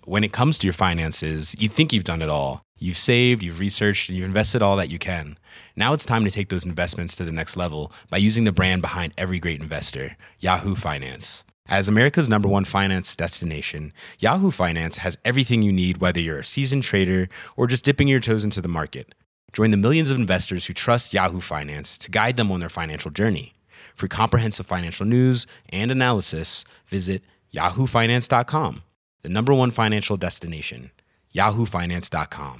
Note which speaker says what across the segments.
Speaker 1: When it comes to your finances, you think you've done it all. You've saved, you've researched, and you've invested all that you can. Now it's time to take those investments to the next level by using the brand behind every great investor, Yahoo Finance. As America's #1 finance destination, Yahoo Finance has everything you need, whether you're a seasoned trader or just dipping your toes into the market. Join the millions of investors who trust Yahoo Finance to guide them on their financial journey. For comprehensive financial news and analysis, visit yahoofinance.com, the #1 financial destination, yahoofinance.com.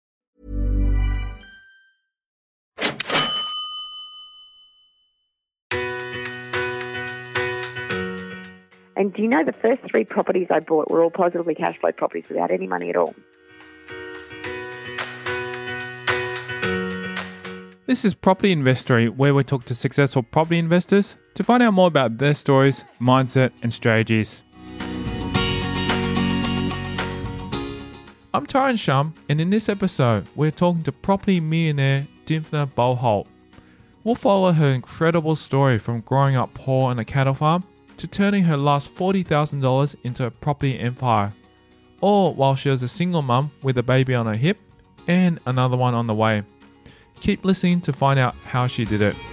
Speaker 2: And do you know the first 3 properties I bought were all positively cash flow properties without any money at all?
Speaker 3: This is Property Investory, where we talk to successful property investors to find out more about their stories, mindset, and strategies. I'm Tyron Shum, and in this episode, we're talking to property millionaire Dimthna Boholt. We'll follow her incredible story from growing up poor on a cattle farm to turning her last $40,000 into a property empire, all while she was a single mum with a baby on her hip and another one on the way. Keep listening to find out how she did it.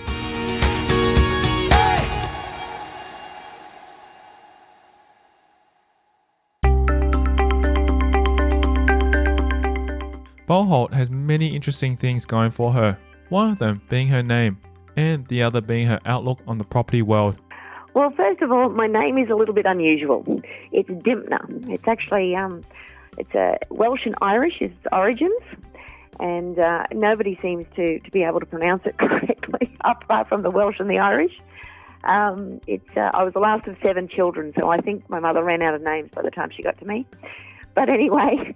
Speaker 3: Boholt has many interesting things going for her, one of them being her name, and the other being her outlook on the property world.
Speaker 2: Well, first of all, my name is a little bit unusual. It's Dimthna. It's actually it's a Welsh and Irish is its origins, and nobody seems to be able to pronounce it correctly, apart from the Welsh and the Irish. I was the last of 7 children, so I think my mother ran out of names by the time she got to me. But anyway,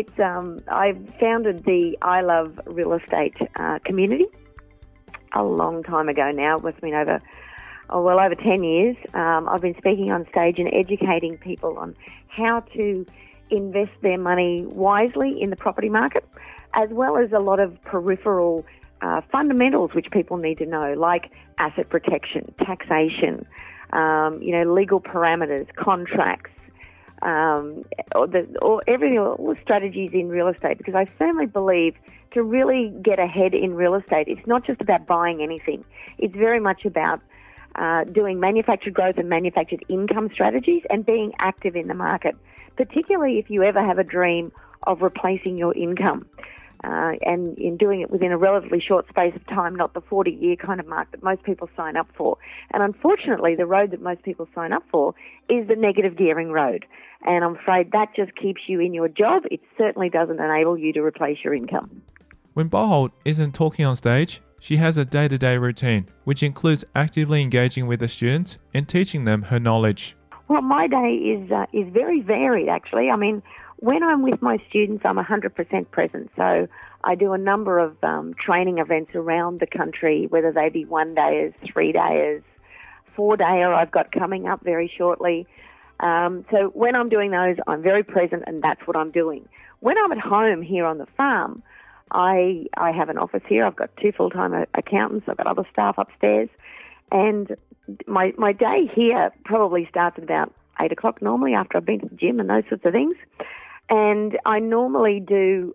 Speaker 2: I founded the I Love Real Estate community a long time ago now. It's been over 10 years. I've been speaking on stage and educating people on how to invest their money wisely in the property market, as well as a lot of peripheral fundamentals which people need to know, like asset protection, taxation, legal parameters, contracts, all the strategies in real estate. Because I firmly believe to really get ahead in real estate, it's not just about buying anything. It's very much about doing manufactured growth and manufactured income strategies and being active in the market, particularly if you ever have a dream of replacing your income. And in doing it within a relatively short space of time, not the 40-year kind of mark that most people sign up for. And unfortunately, the road that most people sign up for is the negative gearing road. And I'm afraid that just keeps you in your job. It certainly doesn't enable you to replace your income.
Speaker 3: When Boholt isn't talking on stage, she has a day-to-day routine, which includes actively engaging with the students and teaching them her knowledge.
Speaker 2: Well, my day is very varied, actually. I mean, when I'm with my students, I'm 100% present. So I do a number of training events around the country, whether they be 1-dayers, 3-dayers, 4-dayer I've got coming up very shortly. So when I'm doing those, I'm very present, and that's what I'm doing. When I'm at home here on the farm, I have an office here. I've got 2 full-time accountants. I've got other staff upstairs. And my day here probably starts at about 8 o'clock normally, after I've been to the gym and those sorts of things. And I normally do,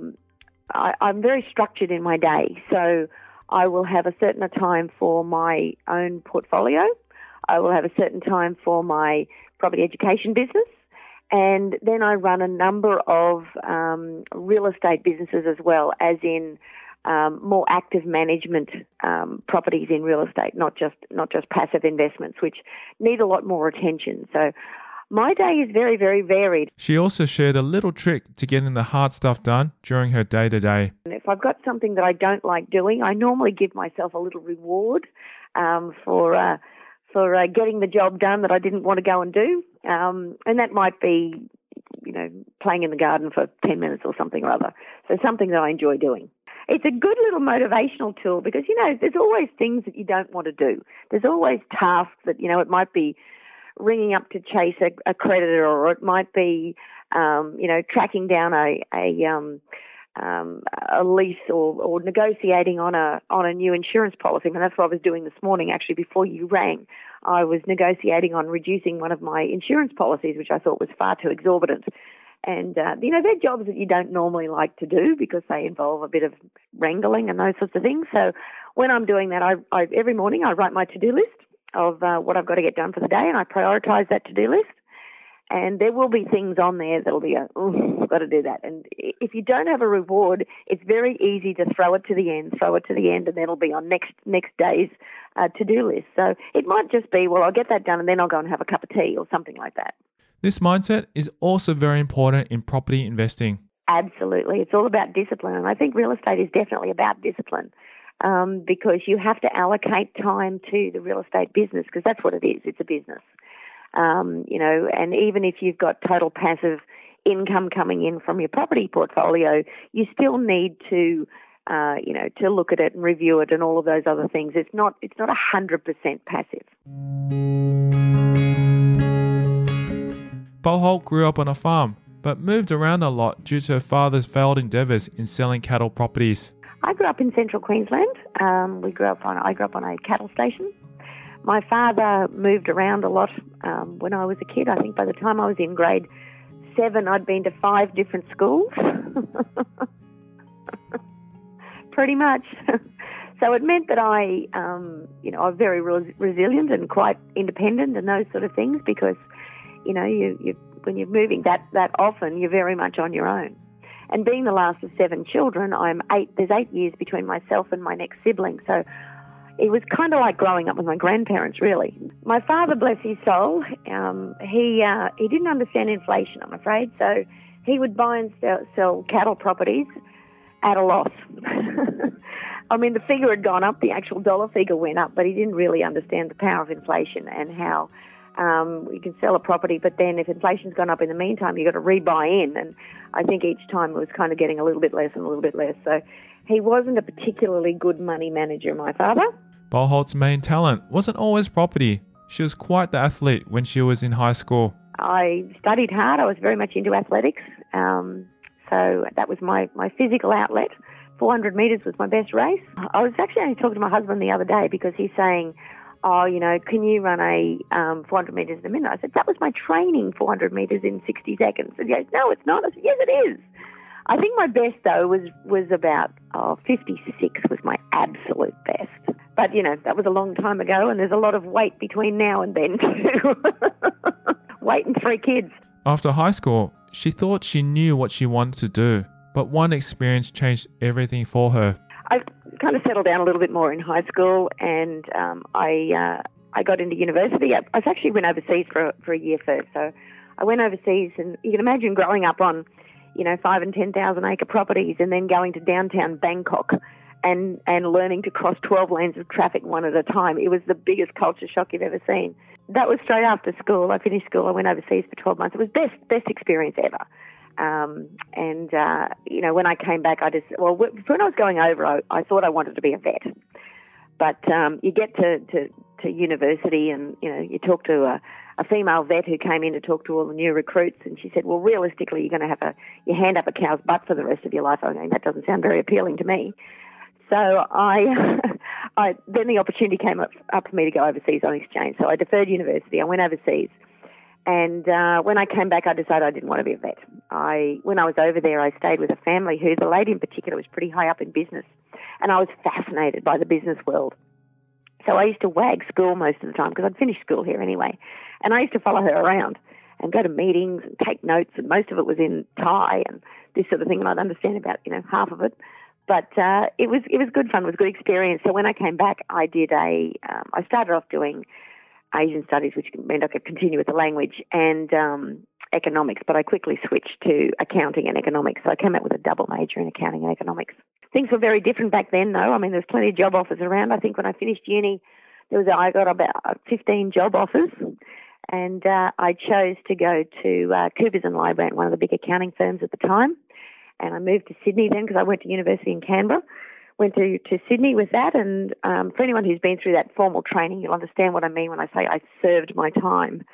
Speaker 2: I'm very structured in my day. So I will have a certain time for my own portfolio. I will have a certain time for my property education business. And then I run a number of real estate businesses as well, as in more active management properties in real estate, not just passive investments, which need a lot more attention. So my day is very, very varied.
Speaker 3: She also shared a little trick to getting the hard stuff done during her day-to-day.
Speaker 2: If I've got something that I don't like doing, I normally give myself a little reward for getting the job done that I didn't want to go and do. And that might be, playing in the garden for 10 minutes or something or other. So something that I enjoy doing. It's a good little motivational tool because, there's always things that you don't want to do. There's always tasks that, it might be ringing up to chase a creditor, or it might be, tracking down a lease or negotiating on a new insurance policy. And that's what I was doing this morning, actually, before you rang. I was negotiating on reducing one of my insurance policies, which I thought was far too exorbitant. And, they're jobs that you don't normally like to do because they involve a bit of wrangling and those sorts of things. So when I'm doing that, I every morning I write my to-do list of what I've got to get done for the day, and I prioritise that to-do list. And there will be things on there that'll be, I've got to do that. And if you don't have a reward, it's very easy to throw it to the end, and then it'll be on next day's to-do list. So it might just be, well, I'll get that done and then I'll go and have a cup of tea or something like that.
Speaker 3: This mindset is also very important in property investing.
Speaker 2: Absolutely. It's all about discipline. And I think real estate is definitely about discipline because you have to allocate time to the real estate business because that's what it is. It's a business. And even if you've got total passive income coming in from your property portfolio, you still need to look at it and review it and all of those other things. It's not 100% passive.
Speaker 3: Boholt grew up on a farm, but moved around a lot due to her father's failed endeavours in selling cattle properties.
Speaker 2: I grew up in central Queensland. I grew up on a cattle station. My father moved around a lot when I was a kid. I think by the time I was in grade 7, I'd been to 5 different schools. Pretty much. So it meant that I was very resilient and quite independent and those sort of things because, you when you're moving that often, you're very much on your own. And being the last of 7 children, there's 8 years between myself and my next sibling. So it was kind of like growing up with my grandparents, really. My father, bless his soul, he didn't understand inflation, I'm afraid. So he would buy and sell cattle properties at a loss. I mean, the figure had gone up, the actual dollar figure went up, but he didn't really understand the power of inflation and how you can sell a property, but then if inflation's gone up in the meantime, you've got to rebuy in. And I think each time it was kind of getting a little bit less and a little bit less. So he wasn't a particularly good money manager, my father.
Speaker 3: Boholt's main talent wasn't always property. She was quite the athlete when she was in high school.
Speaker 2: I studied hard. I was very much into athletics. So that was my physical outlet. 400 metres was my best race. I was actually only talking to my husband the other day because he's saying, can you run a 400 metres in a minute? I said, that was my training, 400 metres in 60 seconds. And he goes, no, it's not. I said, yes, it is. I think my best, though, was about 56 was my absolute best. But, that was a long time ago, and there's a lot of wait between now and then, too. Wait and 3 kids.
Speaker 3: After high school, she thought she knew what she wanted to do, but one experience changed everything for her.
Speaker 2: I kind of settled down a little bit more in high school, and I got into university. I actually went overseas for a year first. So I went overseas, and you can imagine growing up on, 5 and 10,000 acre properties, and then going to downtown Bangkok and learning to cross 12 lanes of traffic one at a time. It was the biggest culture shock you've ever seen. That was straight after school. I finished school. I went overseas for 12 months. It was best experience ever. When I came back, when I was going over, I thought I wanted to be a vet. But you get to university and, you talk to a female vet who came in to talk to all the new recruits, and she said, well, realistically, you're going to have your hand up a cow's butt for the rest of your life. I mean, that doesn't sound very appealing to me. So then the opportunity came up for me to go overseas on exchange. So I deferred university. I went overseas. And when I came back, I decided I didn't want to be a vet. When I was over there, I stayed with a family who, the lady in particular, was pretty high up in business. And I was fascinated by the business world. So I used to wag school most of the time because I'd finished school here anyway. And I used to follow her around and go to meetings and take notes. And most of it was in Thai and this sort of thing. And I'd understand about, half of it. But it was good fun. It was a good experience. So when I came back, I started off doing Asian studies, which meant I could continue with the language, and economics, but I quickly switched to accounting and economics. So I came out with a double major in accounting and economics. Things were very different back then, though. I mean, there's plenty of job offers around. I think when I finished uni, I got about 15 job offers, and I chose to go to Coopers and Lybrand, one of the big accounting firms at the time, and I moved to Sydney then because I went to university in Canberra. Went to Sydney with that, and for anyone who's been through that formal training, you'll understand what I mean when I say I served my time.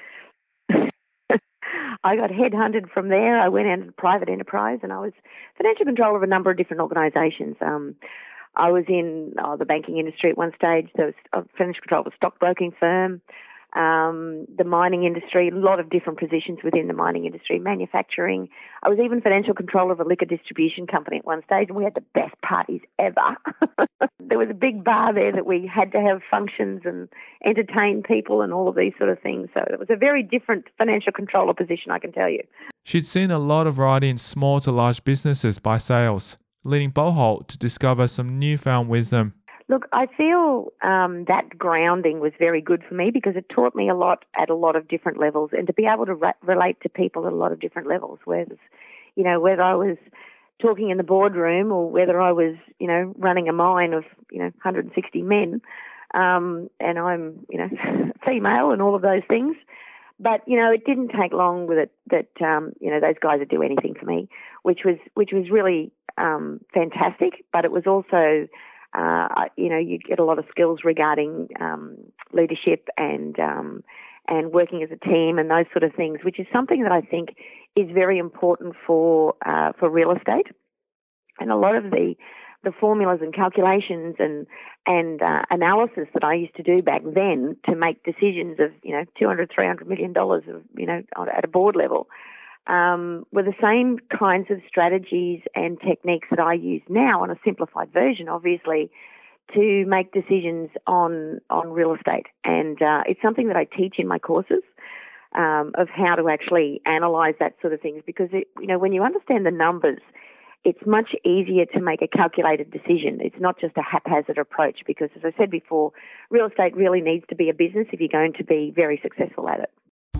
Speaker 2: I got headhunted from there. I went into private enterprise, and I was financial controller of a number of different organisations. I was in the banking industry at one stage. There was a financial control of a stockbroking firm. the mining industry, a lot of different positions within the mining industry, manufacturing. I was even financial controller of a liquor distribution company at one stage, and we had the best parties ever. There was a big bar there that we had to have functions and entertain people and all of these sort of things. So it was a very different financial controller position, I can tell you.
Speaker 3: She'd seen a lot of variety in small to large businesses by sales, leading Boholt to discover some newfound wisdom.
Speaker 2: Look, I feel that grounding was very good for me because it taught me a lot at a lot of different levels, and to be able to relate to people at a lot of different levels, whether I was talking in the boardroom or whether I was, running a mine of, 160 men, and I'm, female and all of those things. But, it didn't take long with it that, those guys would do anything for me, which was really fantastic, but it was also... you get a lot of skills regarding leadership and working as a team and those sort of things, which is something that I think is very important for real estate. And a lot of the formulas and calculations and analysis that I used to do back then to make decisions of $200-300 million of at a board level. Were the same kinds of strategies and techniques that I use now on a simplified version, obviously, to make decisions on real estate. And it's something that I teach in my courses of how to actually analyze that sort of things, because, when you understand the numbers, it's much easier to make a calculated decision. It's not just a haphazard approach because, as I said before, real estate really needs to be a business if you're going to be very successful at it.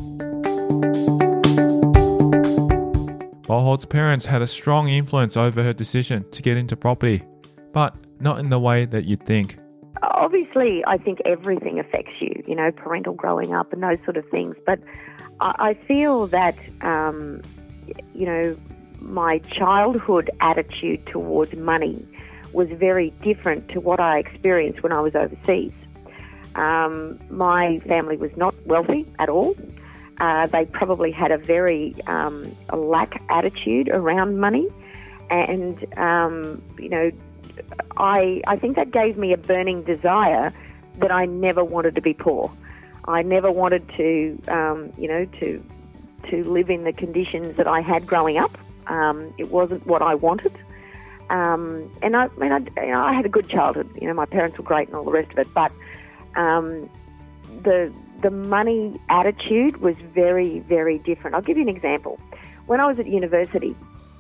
Speaker 3: Boholt's parents had a strong influence over her decision to get into property, but not in the way that you'd think.
Speaker 2: Obviously, I think everything affects you, parental growing up and those sort of things. But I feel that, my childhood attitude towards money was very different to what I experienced when I was overseas. My family was not wealthy at all. They probably had a very a lack attitude around money. And, I think that gave me a burning desire that I never wanted to be poor. I never wanted to, to live in the conditions that I had growing up. It wasn't what I wanted. And I had a good childhood. My parents were great and all the rest of it. But the money attitude was very, very different. I'll give you an example. When I was at university,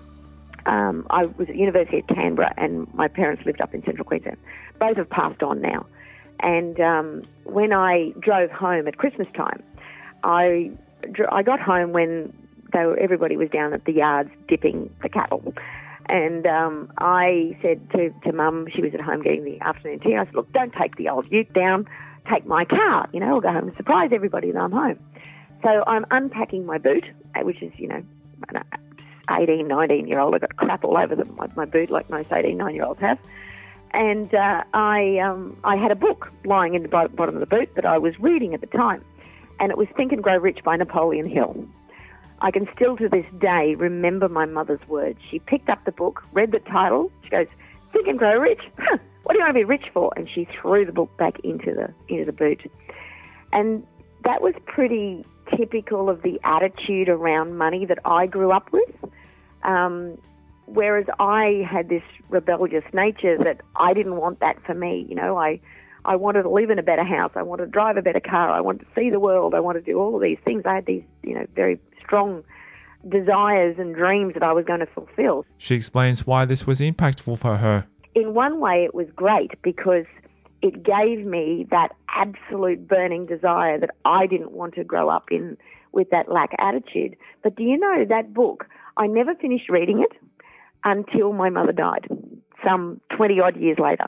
Speaker 2: I was at University of Canberra, and my parents lived up in Central Queensland. Both have passed on now. And when I drove home at Christmas time, I got home when everybody was down at the yards dipping the cattle. And I said to Mum, she was at home getting the afternoon tea, I said, look, don't take the old ute down, take my car, I'll go home and surprise everybody that I'm home. So I'm unpacking my boot, which is, 18, 19-year-old. I got crap all over my boot like most 18, 9-year-olds have. And I had a book lying in the bottom of the boot that I was reading at the time. And it was Think and Grow Rich by Napoleon Hill. I can still to this day remember my mother's words. She picked up the book, read the title. She goes, Think and Grow Rich? Huh, what do you want to be rich for? And she threw the book back into the boot. And that was pretty typical of the attitude around money that I grew up with. Whereas I had this rebellious nature that I didn't want that for me. I wanted to live in a better house. I wanted to drive a better car. I wanted to see the world. I wanted to do all of these things. I had these, very strong desires and dreams that I was going to fulfill.
Speaker 3: She explains why this was impactful for her.
Speaker 2: In one way, it was great because it gave me that absolute burning desire that I didn't want to grow up in with that lack attitude. But do you know that book, I never finished reading it until my mother died, some 20-odd years later.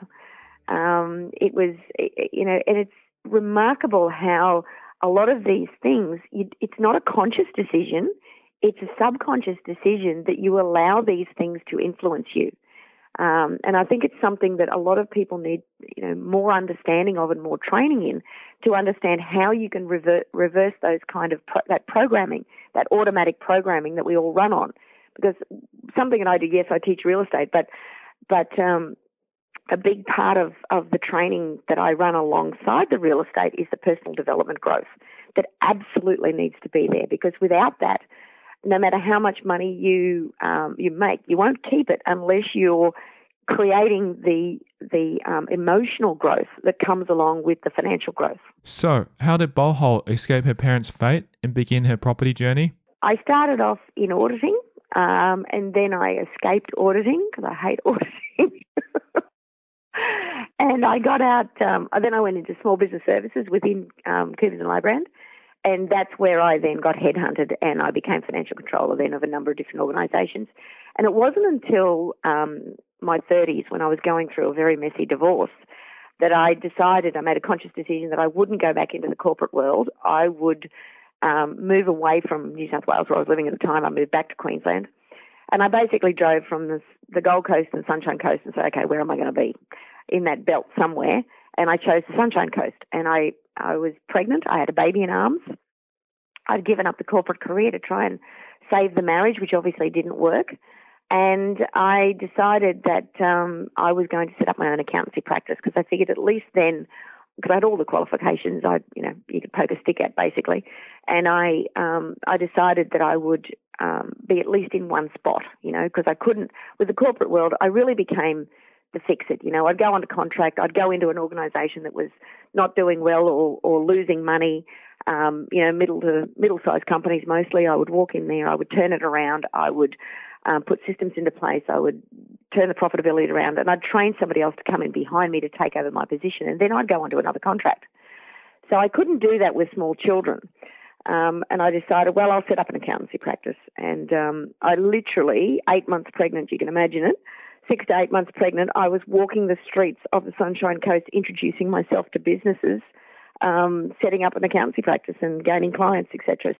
Speaker 2: It was, and it's remarkable how a lot of these things, it's not a conscious decision, it's a subconscious decision that you allow these things to influence you. And I think it's something that a lot of people need, more understanding of and more training in to understand how you can reverse those kind of that programming, that automatic programming that we all run on. Because something that I do, yes, I teach real estate, but a big part of the training that I run alongside the real estate is the personal development growth. that absolutely needs to be there, because without that, no matter how much money you make, you won't keep it unless you're creating the emotional growth that comes along with the financial growth.
Speaker 3: So, how did Boholt escape her parents' fate and begin her property journey?
Speaker 2: I started off in auditing, and then I escaped auditing because I hate auditing. And I got out, then I went into small business services within Coopers and Lybrand. And that's where I then got headhunted, and I became financial controller then of a number of different organisations. And it wasn't until my 30s, when I was going through a very messy divorce, that I made a conscious decision that I wouldn't go back into the corporate world. I would move away from New South Wales, where I was living at the time. I moved back to Queensland. And I basically drove from the Gold Coast and Sunshine Coast and said, okay, where am I going to be? In that belt somewhere. And I chose the Sunshine Coast. And I was pregnant. I had a baby in arms. I'd given up the corporate career to try and save the marriage, which obviously didn't work. And I decided that I was going to set up my own accountancy practice, because I figured at least then, because I had all the qualifications you could poke a stick at basically. And I decided that I would be at least in one spot, because I couldn't, with the corporate world, I really became the fix-it. I'd go under contract, I'd go into an organisation that was not doing well or losing money, middle-sized companies mostly. I would walk in there, I would turn it around, I would put systems into place, I would turn the profitability around, and I'd train somebody else to come in behind me to take over my position, and then I'd go on to another contract. So I couldn't do that with small children. And I decided, well, I'll set up an accountancy practice. And I literally, 8 months pregnant, you can imagine it, 6 to 8 months pregnant, I was walking the streets of the Sunshine Coast, introducing myself to businesses, setting up an accountancy practice and gaining clients, etc.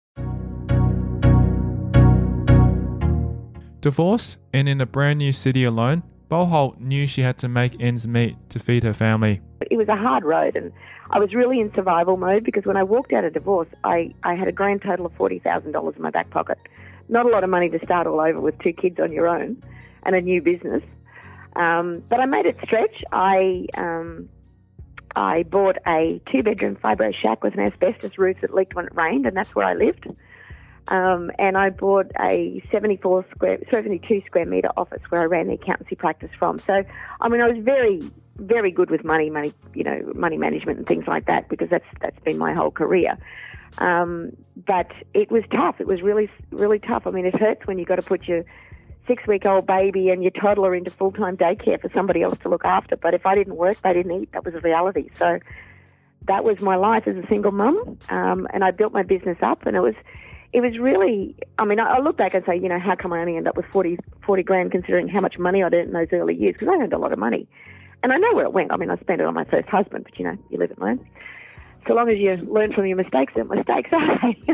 Speaker 3: Divorced and in a brand new city alone, Boholt knew she had to make ends meet to feed her family.
Speaker 2: It was a hard road, and I was really in survival mode, because when I walked out of divorce, I had a grand total of $40,000 in my back pocket. Not a lot of money to start all over with 2 kids on your own and a new business. But I made it stretch. I bought a 2-bedroom fibro shack with an asbestos roof that leaked when it rained, and that's where I lived. And I bought a 72 square metre office where I ran the accountancy practice from. So, I was very, very good with money management and things like that, because that's been my whole career. But it was tough. It was really, really tough. It hurts when you've got to put your 6-week-old baby and your toddler into full-time daycare for somebody else to look after. But if I didn't work, they didn't eat. That was a reality. So that was my life as a single mum. And I built my business up, and it was really, I look back and say, how come I only end up with 40 grand, considering how much money I'd earned in those early years, because I earned a lot of money. And I know where it went. I spent it on my first husband, but you live and learn. So long as you learn from your mistakes, they're mistakes, aren't they?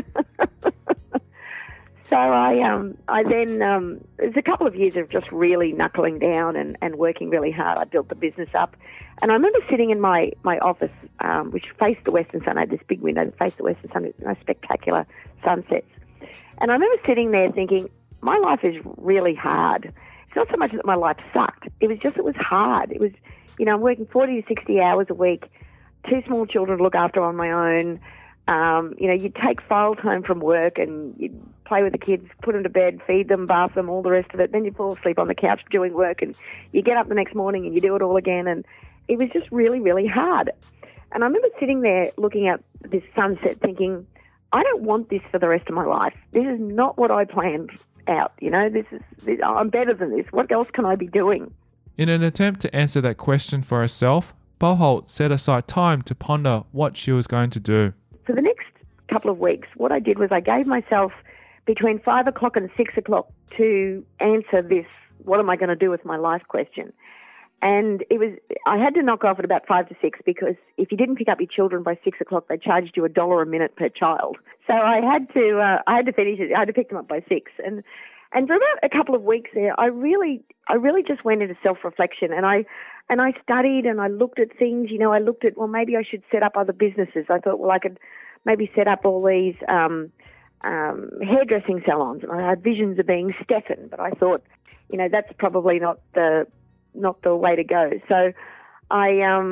Speaker 2: So I then, it was a couple of years of just really knuckling down and working really hard. I built the business up. And I remember sitting in my office, which faced the western sun. I had this big window that faced the western sun, spectacular sunsets. And I remember sitting there thinking, my life is really hard. It's not so much that my life sucked. It was just, it was hard. It was, I'm working 40 to 60 hours a week, 2 small children to look after on my own. You'd take files home from work and you'd play with the kids, put them to bed, feed them, bath them, all the rest of it. Then you fall asleep on the couch doing work, and you get up the next morning and you do it all again. And it was just really, really hard. And I remember sitting there looking at this sunset thinking, I don't want this for the rest of my life. This is not what I planned out. I'm better than this. What else can I be doing?
Speaker 3: In an attempt to answer that question for herself, Boholt set aside time to ponder what she was going to do.
Speaker 2: For the next couple of weeks, what I did was I gave myself between 5 o'clock and 6 o'clock to answer this, what am I going to do with my life question. And I had to knock off at about 5 to 6, because if you didn't pick up your children by 6 o'clock, they charged you $1 a minute per child. So I had to finish it. I had to pick them up by 6. And for about a couple of weeks there, I really just went into self-reflection, and I studied and I looked at things. I looked at, well, maybe I should set up other businesses. I thought, well, I could maybe set up all these hairdressing salons, and I had visions of being Stefan, but I thought, that's probably not the way to go. So I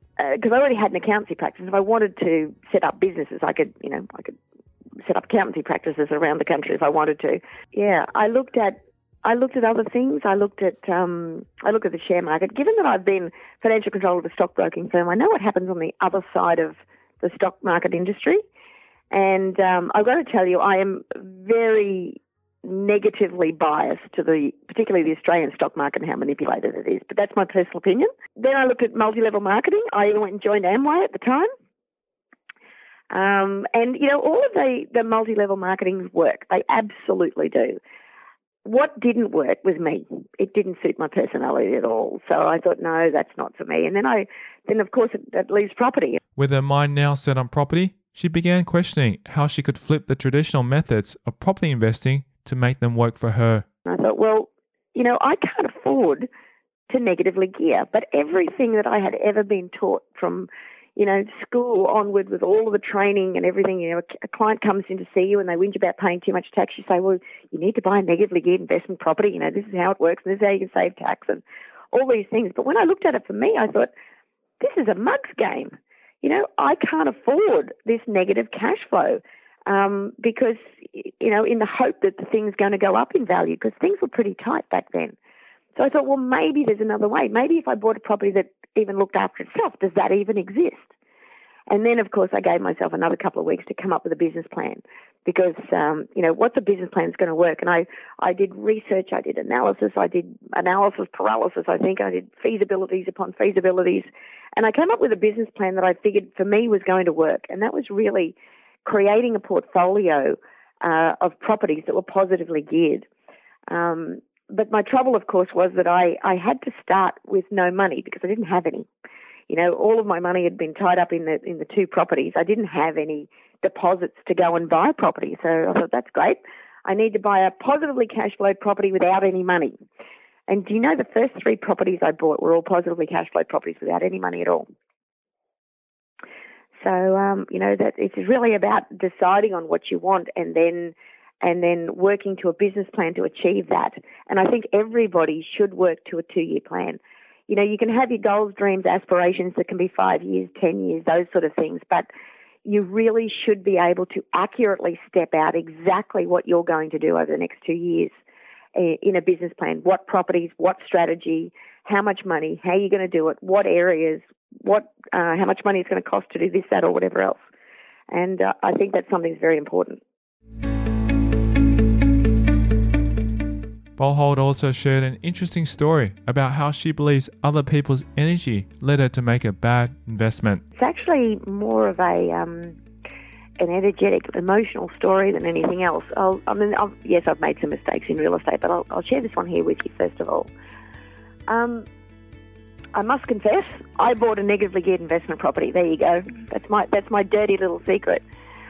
Speaker 2: because I already had an accountancy practice. If I wanted to set up businesses, I could set up accountancy practices around the country if I wanted to. Yeah, I looked at other things. I looked at the share market. Given that I've been financial controller of a stockbroking firm, I know what happens on the other side of the stock market industry. And I've got to tell you, I am very negatively biased to particularly the Australian stock market and how manipulated it is. But that's my personal opinion. Then I looked at multi-level marketing. I went and joined Amway at the time. And, all of the multi-level marketing work. They absolutely do. What didn't work was me. It didn't suit my personality at all. So I thought, no, that's not for me. And then of course, that leaves property.
Speaker 3: With her mind now set on property, she began questioning how she could flip the traditional methods of property investing to make them work for her.
Speaker 2: I thought, well, I can't afford to negatively gear, but everything that I had ever been taught from, school onward with all of the training and everything, a client comes in to see you and they whinge about paying too much tax. You say, well, you need to buy a negatively geared investment property. This is how it works and this is how you can save tax and all these things. But when I looked at it for me, I thought, this is a mug's game. I can't afford this negative cash flow because, in the hope that the thing's going to go up in value, because things were pretty tight back then. So I thought, well, maybe there's another way. Maybe if I bought a property that even looked after itself, does that even exist? And then, of course, I gave myself another couple of weeks to come up with a business plan because, what's a business plan is going to work? And I did research, I did analysis, I did analysis paralysis, I think. I did feasibilities upon feasibilities. And I came up with a business plan that I figured for me was going to work. And that was really creating a portfolio of properties that were positively geared. But my trouble, of course, was that I had to start with no money because I didn't have any. All of my money had been tied up in the two properties. I didn't have any deposits to go and buy property. So I thought, that's great. I need to buy a positively cash flowed property without any money. And do you know the first 3 properties I bought were all positively cash flowed properties without any money at all? So, that it's really about deciding on what you want and then working to a business plan to achieve that. And I think everybody should work to a 2-year plan. You can have your goals, dreams, aspirations that can be 5 years, 10 years, those sort of things, but you really should be able to accurately step out exactly what you're going to do over the next 2 years in a business plan. What properties, what strategy, how much money, how you're going to do it, what areas, how much money it's going to cost to do this, that, or whatever else. And I think that's something that's very important.
Speaker 3: Bohold also shared an interesting story about how she believes other people's energy led her to make a bad investment.
Speaker 2: It's actually more of an energetic, emotional story than anything else. Yes, I've made some mistakes in real estate, but I'll share this one here with you first of all. I must confess, I bought a negatively geared investment property. There you go. That's my dirty little secret.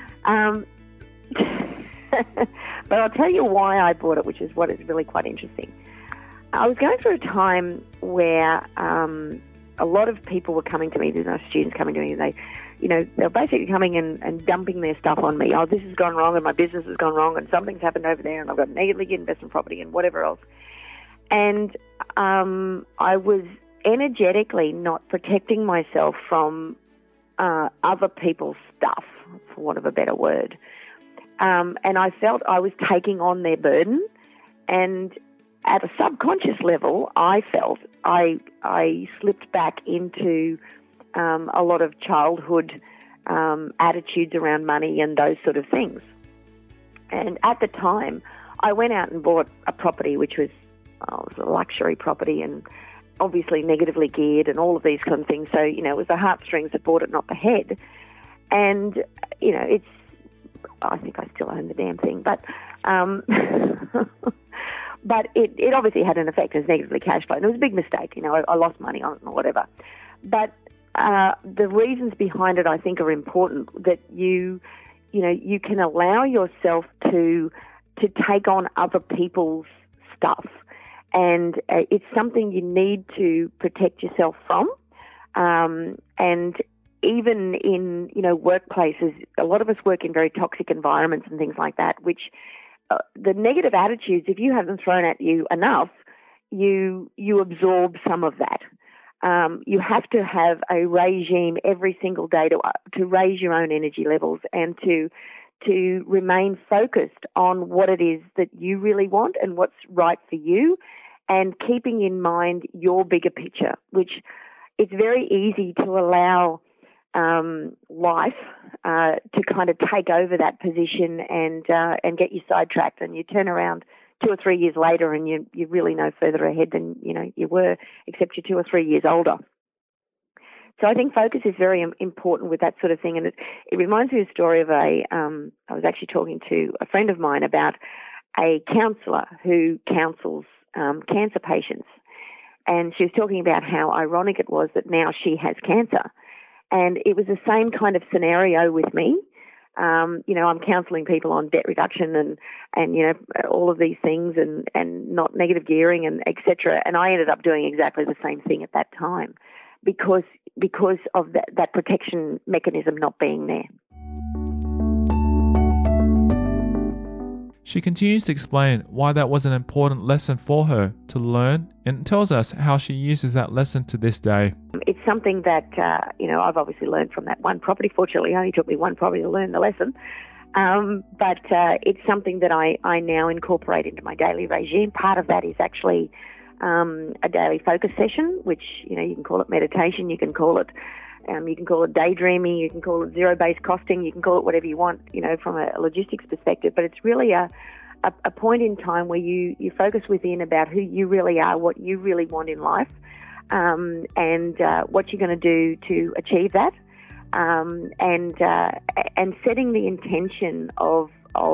Speaker 2: But I'll tell you why I bought it, which is what is really quite interesting. I was going through a time where a lot of people were coming to me, there's no students coming to me, and they're basically coming and dumping their stuff on me. Oh, this has gone wrong and my business has gone wrong and something's happened over there and I've got a negatively geared investment property and whatever else. And I was energetically not protecting myself from other people's stuff, for want of a better word. And I felt I was taking on their burden, and at a subconscious level, I felt I slipped back into a lot of childhood attitudes around money and those sort of things. And at the time, I went out and bought a property which was a luxury property and obviously negatively geared and all of these kind of things. So, it was the heartstrings that bought it, not the head. And, I think I still own the damn thing, but but it obviously had an effect as negatively cash flow. And it was a big mistake, I lost money on it or whatever. But the reasons behind it, I think, are important. That you can allow yourself to take on other people's stuff, and it's something you need to protect yourself from. And even in, workplaces, a lot of us work in very toxic environments and things like that, which the negative attitudes, if you have them thrown at you enough, you absorb some of that. You have to have a regime every single day to raise your own energy levels and to remain focused on what it is that you really want and what's right for you, and keeping in mind your bigger picture, which it's very easy to allow life to kind of take over that position and get you sidetracked, and you turn around 2 or 3 years later and you're really no further ahead than you were, except you're 2 or 3 years older. So I think focus is very important with that sort of thing, and it reminds me of a story of I was actually talking to a friend of mine about a counsellor who counsels cancer patients, and she was talking about how ironic it was that now she has cancer, and it was the same kind of scenario with me. I'm counselling people on debt reduction and all of these things and not negative gearing and etc. And I ended up doing exactly the same thing at that time because of that protection mechanism not being there.
Speaker 3: She continues to explain why that was an important lesson for her to learn, and tells us how she uses that lesson to this day.
Speaker 2: It's something that, I've obviously learned from that one property. Fortunately, it only took me one property to learn the lesson. But it's something that I now incorporate into my daily regime. Part of that is actually a daily focus session, which, you can call it meditation, you can call it daydreaming, you can call it zero-based costing, you can call it whatever you want, from a logistics perspective. But it's really a point in time where you focus within about who you really are, what you really want in life, and what you're going to do to achieve that, and setting the intention of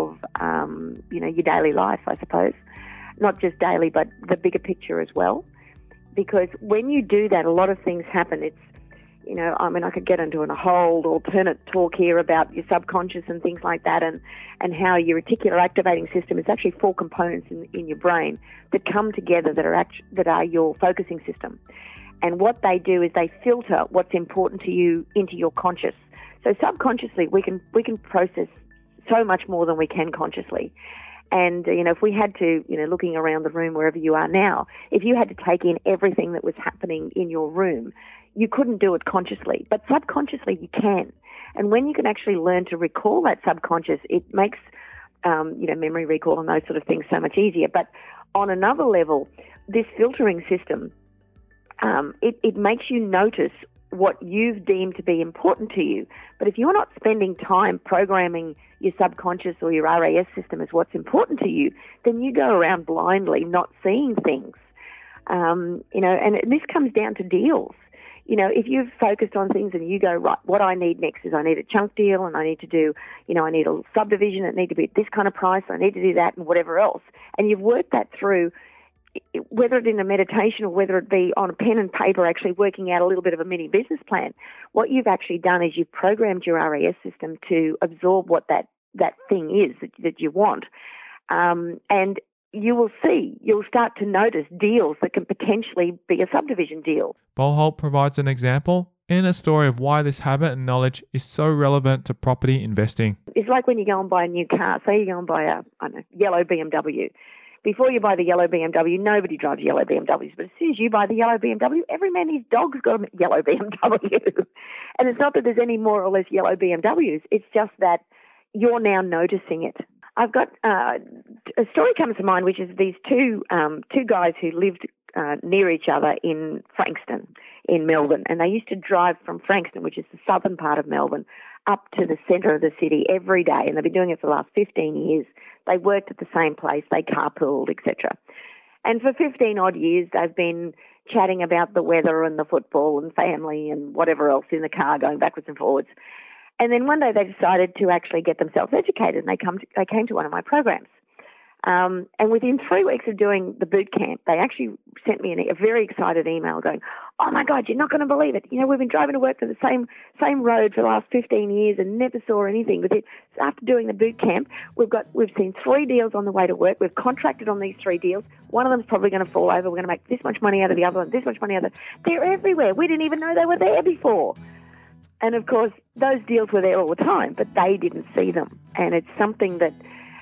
Speaker 2: your daily life, I suppose. Not just daily, but the bigger picture as well. Because when you do that, a lot of things happen. It's, I could get into a whole alternate talk here about your subconscious and things like that, and how your reticular activating system is actually 4 components in your brain that come together that are your focusing system. And what they do is they filter what's important to you into your conscious. So subconsciously, we can process so much more than we can consciously. And, if we had to, looking around the room wherever you are now, if you had to take in everything that was happening in your room, you couldn't do it consciously, but subconsciously you can. And when you can actually learn to recall that subconscious, it makes, memory recall and those sort of things so much easier. But on another level, this filtering system, it makes you notice what you've deemed to be important to you. But if you're not spending time programming your subconscious or your RAS system as what's important to you, then you go around blindly not seeing things. And this comes down to deals. If you've focused on things and you go, right, what I need next is I need a chunk deal and I need to do, I need a subdivision, it needs to be at this kind of price, I need to do that and whatever else. And you've worked that through, whether it in a meditation or whether it be on a pen and paper, actually working out a little bit of a mini business plan. What you've actually done is you've programmed your RAS system to absorb what that thing is that you want. And you'll start to notice deals that can potentially be a subdivision deal.
Speaker 3: Boholt provides an example and a story of why this habit and knowledge is so relevant to property investing.
Speaker 2: It's like when you go and buy a new car. Say you go and buy a yellow BMW. Before you buy the yellow BMW, nobody drives yellow BMWs. But as soon as you buy the yellow BMW, every man and his dog's got a yellow BMW. And it's not that there's any more or less yellow BMWs. It's just that you're now noticing it. I've got a story comes to mind, which is these two guys who lived near each other in Frankston in Melbourne. And they used to drive from Frankston, which is the southern part of Melbourne, up to the centre of the city every day. And they've been doing it for the last 15 years. They worked at the same place, they carpooled, etc. And for 15 odd years, they've been chatting about the weather and the football and family and whatever else in the car, going backwards and forwards. And then one day they decided to actually get themselves educated, and they came to one of my programs. And within 3 weeks of doing the boot camp, they actually sent me a very excited email going, "Oh my God, you're not going to believe it. We've been driving to work to the same road for the last 15 years and never saw anything. But after doing the boot camp, we've seen 3 deals on the way to work. We've contracted on these 3 deals. One of them's probably going to fall over. We're going to make this much money out of the other one, this much money out of the They're everywhere. We didn't even know they were there before." And of course, those deals were there all the time, but they didn't see them. And it's something that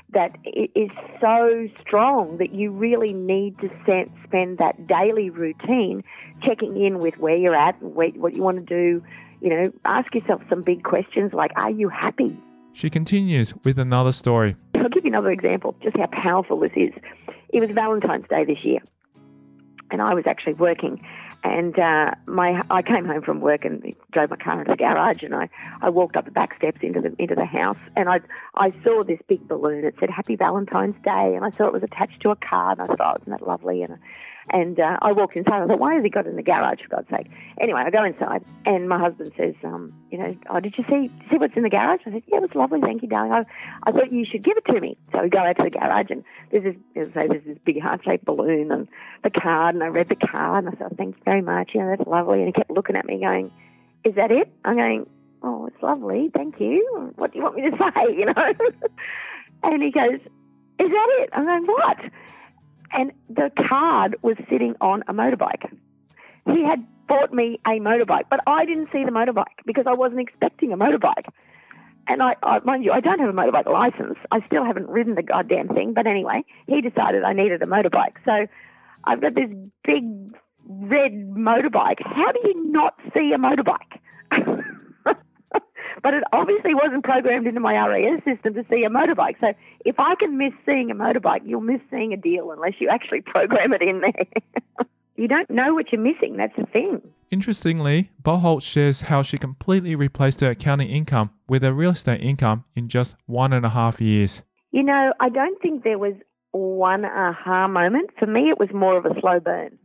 Speaker 2: that is so strong that you really need to spend that daily routine checking in with where you're at and what you want to do. You know, ask yourself some big questions like, are you happy?
Speaker 3: She continues with another story.
Speaker 2: I'll give you another example, just how powerful this is. It was Valentine's Day this year, and I was actually working. And I came home from work and drove my car into the garage, and I walked up the back steps into the house, and I saw this big balloon. It said Happy Valentine's Day, and I saw it was attached to a card, and I thought, oh, isn't that lovely? And I walked inside. I thought, why has he got it in the garage, for God's sake? Anyway, I go inside, and my husband says, you know, oh, did you see what's in the garage? I said, yeah, it was lovely, thank you, darling. I thought you should give it to me. So we go out to the garage, and there's this big heart-shaped balloon and the card, and I read the card, and I thought, thanks very much, you know, that's lovely. And he kept looking at me going, is that it? I'm going, oh, it's lovely, thank you. What do you want me to say, you know? And he goes, is that it? I'm going, what? And the card was sitting on a motorbike. He had bought me a motorbike, but I didn't see the motorbike because I wasn't expecting a motorbike. And I mind you, I don't have a motorbike license. I still haven't ridden the goddamn thing. But anyway, he decided I needed a motorbike. So I've got this big red motorbike. How do you not see a motorbike? But it obviously wasn't programmed into my RAS system to see a motorbike. So if I can miss seeing a motorbike, you'll miss seeing a deal unless you actually program it in there. You don't know what you're missing. That's the thing.
Speaker 3: Interestingly, Boholt shares how she completely replaced her accounting income with her real estate income in just 1.5 years.
Speaker 2: You know, I don't think there was one aha moment. For me, it was more of a slow burn.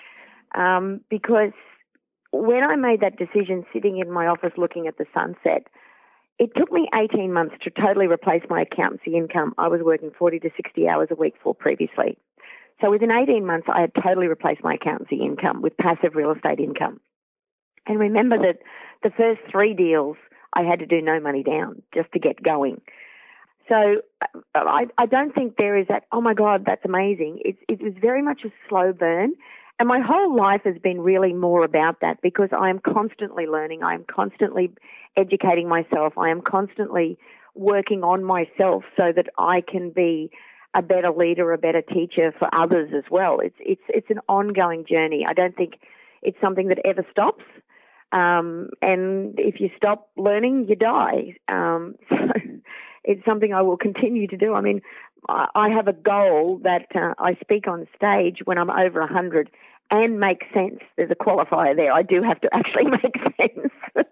Speaker 2: Because when I made that decision sitting in my office looking at the sunset, it took me 18 months to totally replace my accountancy income I was working 40 to 60 hours a week for previously. So within 18 months, I had totally replaced my accountancy income with passive real estate income. And remember that the first 3 deals, I had to do no money down just to get going. So I don't think there is that, oh, my God, that's amazing. It was very much a slow burn. And my whole life has been really more about that because I am constantly learning. I am constantly educating myself. I am constantly working on myself so that I can be a better leader, a better teacher for others as well. It's an ongoing journey. I don't think it's something that ever stops. And if you stop learning, you die. So it's something I will continue to do. I mean, I have a goal that I speak on stage when I'm over 100 and make sense. There's a qualifier there. I do have to actually make sense.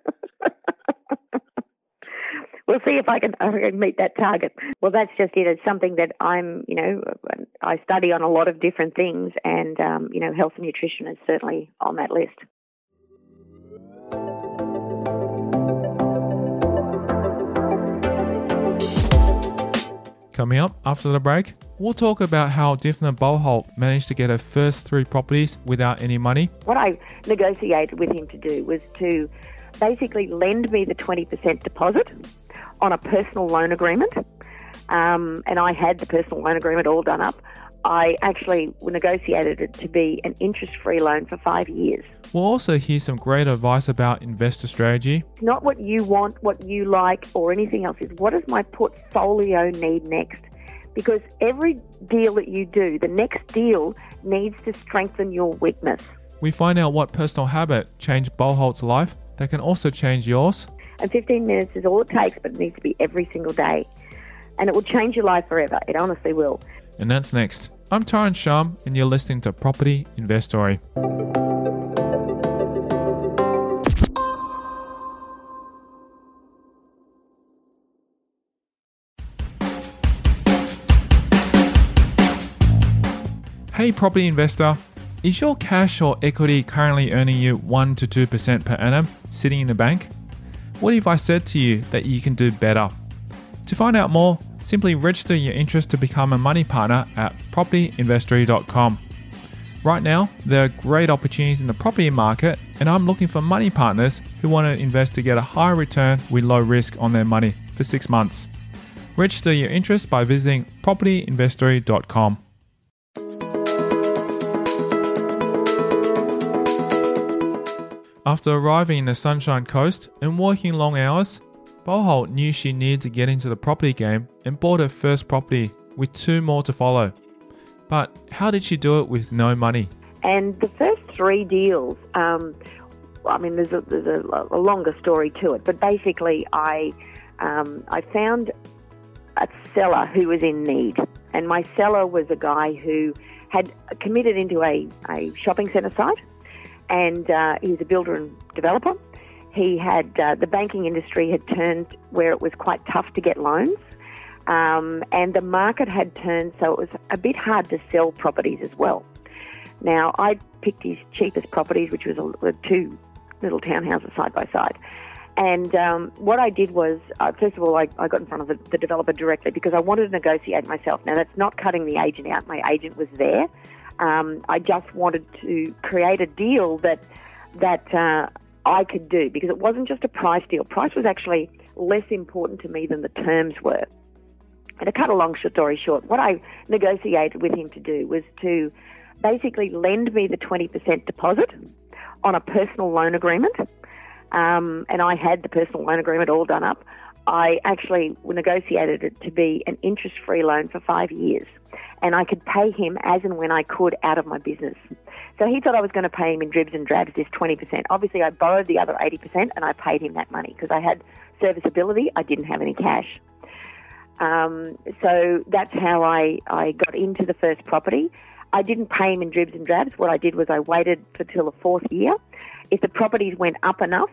Speaker 2: We'll see if I can meet that target. Well, that's just it. It's something that I study on a lot of different things, and, health and nutrition is certainly on that list.
Speaker 3: Coming up after the break, we'll talk about how Dymphna Boholt managed to get her first 3 properties without any money.
Speaker 2: What I negotiated with him to do was to basically lend me the 20% deposit on a personal loan agreement. And I had the personal loan agreement all done up. I actually negotiated it to be an interest-free loan for 5 years.
Speaker 3: We'll also hear some great advice about investor strategy.
Speaker 2: It's not what you want, what you like, or anything else. It's what does my portfolio need next? Because every deal that you do, the next deal needs to strengthen your weakness.
Speaker 3: We find out what personal habit changed Boholt's life that can also change yours.
Speaker 2: And 15 minutes is all it takes, but it needs to be every single day. And it will change your life forever. It honestly will.
Speaker 3: And that's next. I'm Tyron Shum, and you're listening to Property Investory. Hey property investor, is your cash or equity currently earning you 1 to 2% per annum sitting in the bank? What if I said to you that you can do better? To find out more, simply register your interest to become a money partner at propertyinvestory.com. Right now, there are great opportunities in the property market, and I'm looking for money partners who want to invest to get a higher return with low risk on their money for 6 months. Register your interest by visiting propertyinvestory.com. After arriving in the Sunshine Coast and working long hours, Boholt knew she needed to get into the property game and bought her first property, with 2 more to follow. But how did she do it with no money?
Speaker 2: And the first 3 deals, there's a longer story to it, but basically I found a seller who was in need, and my seller was a guy who had committed into a shopping centre site, and he was a builder and developer. He had the banking industry had turned where it was quite tough to get loans, and the market had turned so it was a bit hard to sell properties as well. Now, I picked his cheapest properties, which was 2 little townhouses side by side. And what I did was, first of all, I got in front of the developer directly because I wanted to negotiate myself. Now, that's not cutting the agent out. My agent was there. I just wanted to create a deal that I could do, because it wasn't just a price deal. Price was actually less important to me than the terms were. And to cut a long story short, what I negotiated with him to do was to basically lend me the 20% deposit on a personal loan agreement. And I had the personal loan agreement all done up. I actually negotiated it to be an interest-free loan for 5 years. And I could pay him as and when I could out of my business. So he thought I was going to pay him in dribs and drabs this 20%. Obviously, I borrowed the other 80% and I paid him that money because I had serviceability. I didn't have any cash. So that's how I got into the first property. I didn't pay him in dribs and drabs. What I did was I waited till the 4th year. If the properties went up enough,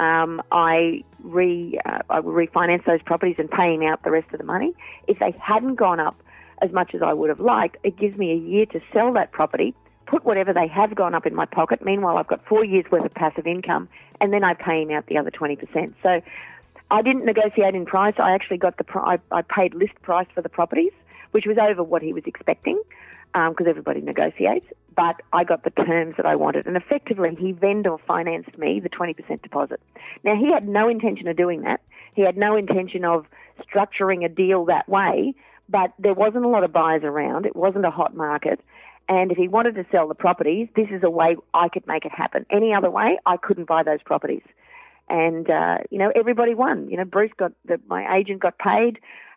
Speaker 2: I would refinance those properties and pay him out the rest of the money. If they hadn't gone up as much as I would have liked, it gives me a year to sell that property, put whatever they have gone up in my pocket. Meanwhile, I've got 4 years' worth of passive income, and then I pay him out the other 20%. So I didn't negotiate in price. I actually got I paid list price for the properties, which was over what he was expecting, because everybody negotiates. But I got the terms that I wanted, and effectively he vendor financed me the 20% deposit. Now, he had no intention of doing that. He had no intention of structuring a deal that way, but there wasn't a lot of buyers around. It wasn't a hot market. And if he wanted to sell the properties, this is a way I could make it happen. Any other way, I couldn't buy those properties. And, everybody won. Bruce my agent got paid.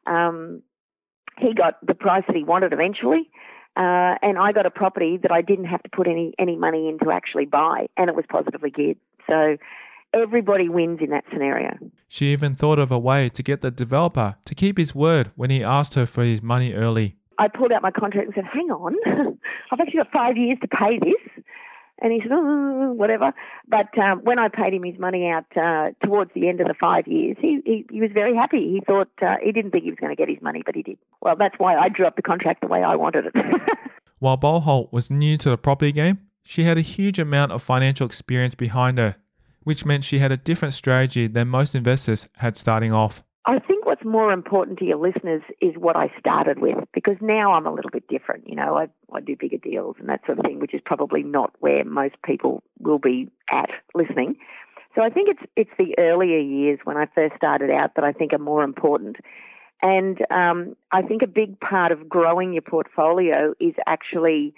Speaker 2: He got the price that he wanted eventually. And I got a property that I didn't have to put any money in to actually buy, and it was positively geared. So everybody wins in that scenario.
Speaker 3: She even thought of a way to get the developer to keep his word when he asked her for his money early.
Speaker 2: I pulled out my contract and said, hang on, I've actually got 5 years to pay this. And he said, whatever. But when I paid him his money out towards the end of the 5 years, he was very happy. He thought, he didn't think he was going to get his money, but he did. Well, that's why I drew up the contract the way I wanted it.
Speaker 3: While Boholt was new to the property game, she had a huge amount of financial experience behind her, which meant she had a different strategy than most investors had starting off.
Speaker 2: I think what's more important to your listeners is what I started with, because now I'm a little bit different. I do bigger deals and that sort of thing, which is probably not where most people will be at listening. So I think it's the earlier years when I first started out that I think are more important. And I think a big part of growing your portfolio is actually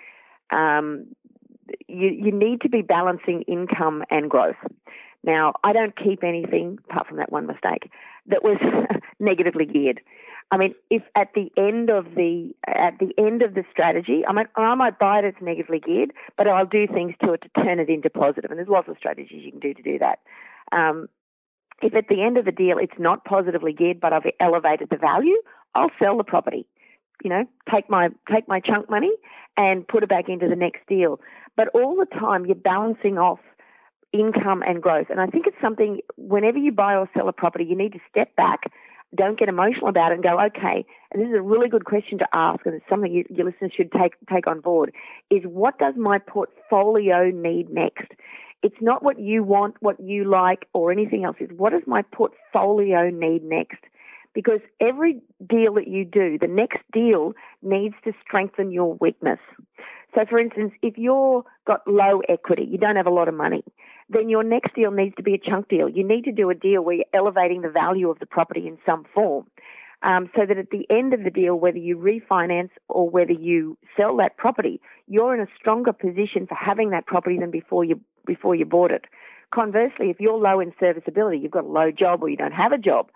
Speaker 2: you need to be balancing income and growth. Now, I don't keep anything, apart from that one mistake, that was negatively geared. I mean, if at the end of the strategy, I might buy it as negatively geared, but I'll do things to it to turn it into positive. And there's lots of strategies you can do to do that. If at the end of the deal it's not positively geared, but I've elevated the value, I'll sell the property. Take my chunk money and put it back into the next deal. But all the time you're balancing off income and growth. And I think it's something, whenever you buy or sell a property, you need to step back, don't get emotional about it, and go, okay, and this is a really good question to ask, and it's something your listeners should take on board, is what does my portfolio need next? It's not what you want, what you like, or anything else. It's what does my portfolio need next? Because every deal that you do, the next deal needs to strengthen your weakness. So, for instance, if you've got low equity, you don't have a lot of money, then your next deal needs to be a chunk deal. You need to do a deal where you're elevating the value of the property in some form, so that at the end of the deal, whether you refinance or whether you sell that property, you're in a stronger position for having that property than before you bought it. Conversely, if you're low in serviceability, you've got a low job or you don't have a job,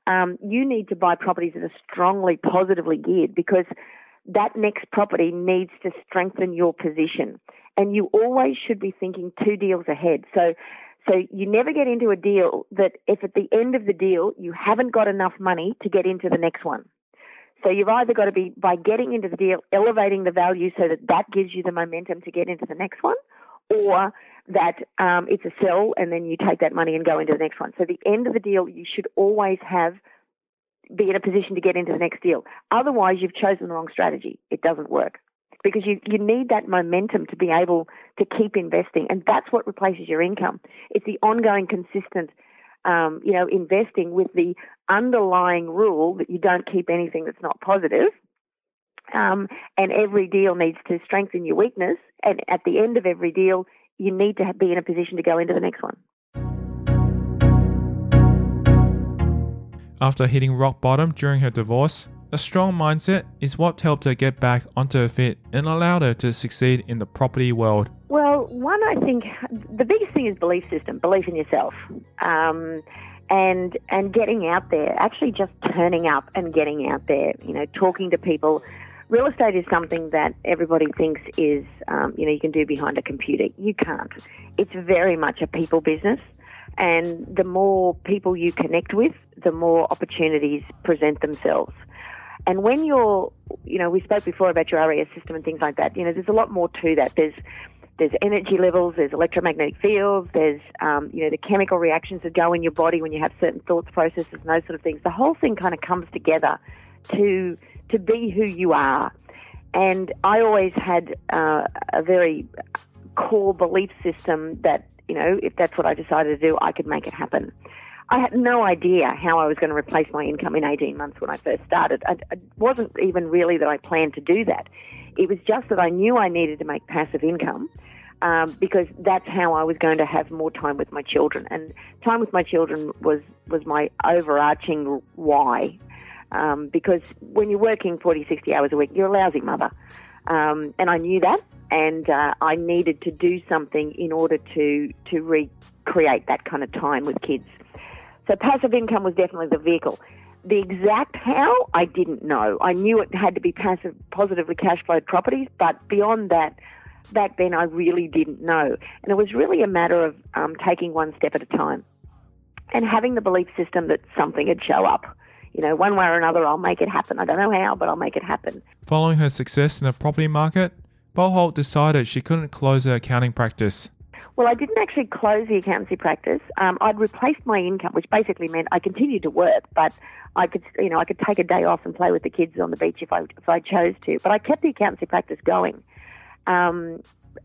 Speaker 2: you need to buy properties that are strongly positively geared, because that next property needs to strengthen your position. And you always should be thinking 2 deals ahead. So you never get into a deal that if at the end of the deal you haven't got enough money to get into the next one. So you've either got to be, by getting into the deal, elevating the value so that gives you the momentum to get into the next one, or that it's a sell and then you take that money and go into the next one. So the end of the deal, you should always be in a position to get into the next deal. Otherwise, you've chosen the wrong strategy. It doesn't work, because you need that momentum to be able to keep investing, and that's what replaces your income. It's the ongoing, consistent investing with the underlying rule that you don't keep anything that's not positive. And every deal needs to strengthen your weakness. And at the end of every deal, you need to be in a position to go into the next one.
Speaker 3: After hitting rock bottom during her divorce, a strong mindset is what helped her get back onto her feet and allowed her to succeed in the property world.
Speaker 2: Well, one, I think the biggest thing is belief system, belief in yourself, and getting out there, actually just turning up and getting out there, talking to people. Real estate is something that everybody thinks is, you can do behind a computer. You can't. It's very much a people business. And the more people you connect with, the more opportunities present themselves. And when we spoke before about your RES system and things like that, there's a lot more to that. There's energy levels, there's electromagnetic fields, there's, the chemical reactions that go in your body when you have certain thoughts, processes, and those sort of things. The whole thing kind of comes together to be who you are. And I always had a very core belief system that, if that's what I decided to do, I could make it happen. I had no idea how I was going to replace my income in 18 months when I first started. It wasn't even really that I planned to do that. It was just that I knew I needed to make passive income because that's how I was going to have more time with my children. And time with my children was my overarching why. Because when you're working 40, 60 hours a week, you're a lousy mother. And I knew that, and I needed to do something in order to recreate that kind of time with kids. So passive income was definitely the vehicle. The exact how, I didn't know. I knew it had to be positively cash flowed properties, but beyond that, back then I really didn't know. And it was really a matter of taking one step at a time and having the belief system that something would show up. One way or another, I'll make it happen. I don't know how, but I'll make it happen.
Speaker 3: Following her success in the property market, Boholt decided she couldn't close her accounting practice.
Speaker 2: Well, I didn't actually close the accountancy practice. I'd replaced my income, which basically meant I continued to work, but I could take a day off and play with the kids on the beach if I chose to. But I kept the accountancy practice going, because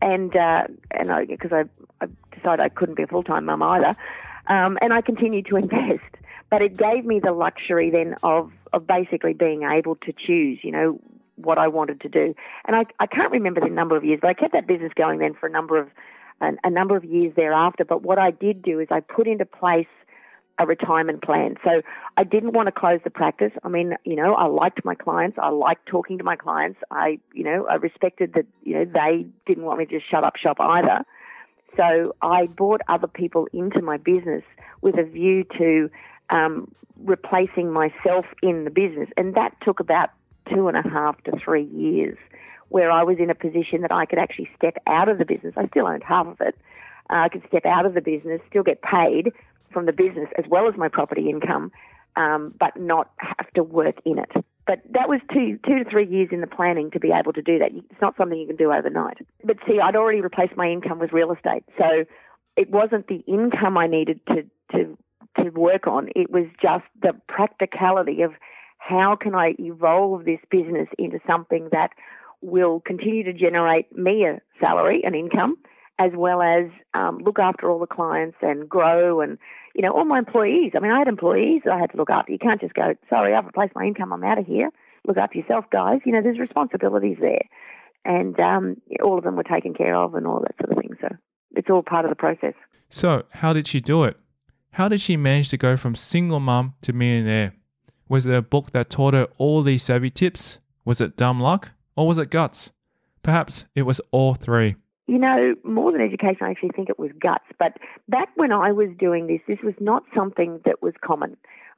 Speaker 2: I decided I couldn't be a full-time mum either, and I continued to invest. But it gave me the luxury then of basically being able to choose, what I wanted to do. And I can't remember the number of years, but I kept that business going then for a number of years thereafter. But what I did do is I put into place a retirement plan. So I didn't want to close the practice. I mean, I liked my clients. I liked talking to my clients. I respected that, they didn't want me to just shut up shop either. So I brought other people into my business with a view to replacing myself in the business. And that took about 2.5 to 3 years, where I was in a position that I could actually step out of the business. I still owned half of it. I could step out of the business, still get paid from the business as well as my property income, but not have to work in it. But that was 2 to 3 years in the planning to be able to do that. It's not something you can do overnight. But see, I'd already replaced my income with real estate. So it wasn't the income I needed to work on. It was just the practicality of how can I evolve this business into something that will continue to generate me a salary, an income, as well as look after all the clients and grow and, all my employees. I mean, I had employees that I had to look after. You can't just go, sorry, I've replaced my income, I'm out of here. Look after yourself, guys. There's responsibilities there. And all of them were taken care of and all that sort of thing. So it's all part of the process.
Speaker 3: So how did she do it? How did she manage to go from single mum to millionaire? Was it a book that taught her all these savvy tips? Was it dumb luck? Or was it guts? Perhaps it was all three.
Speaker 2: More than education, I actually think it was guts. But back when I was doing this was not something that was common.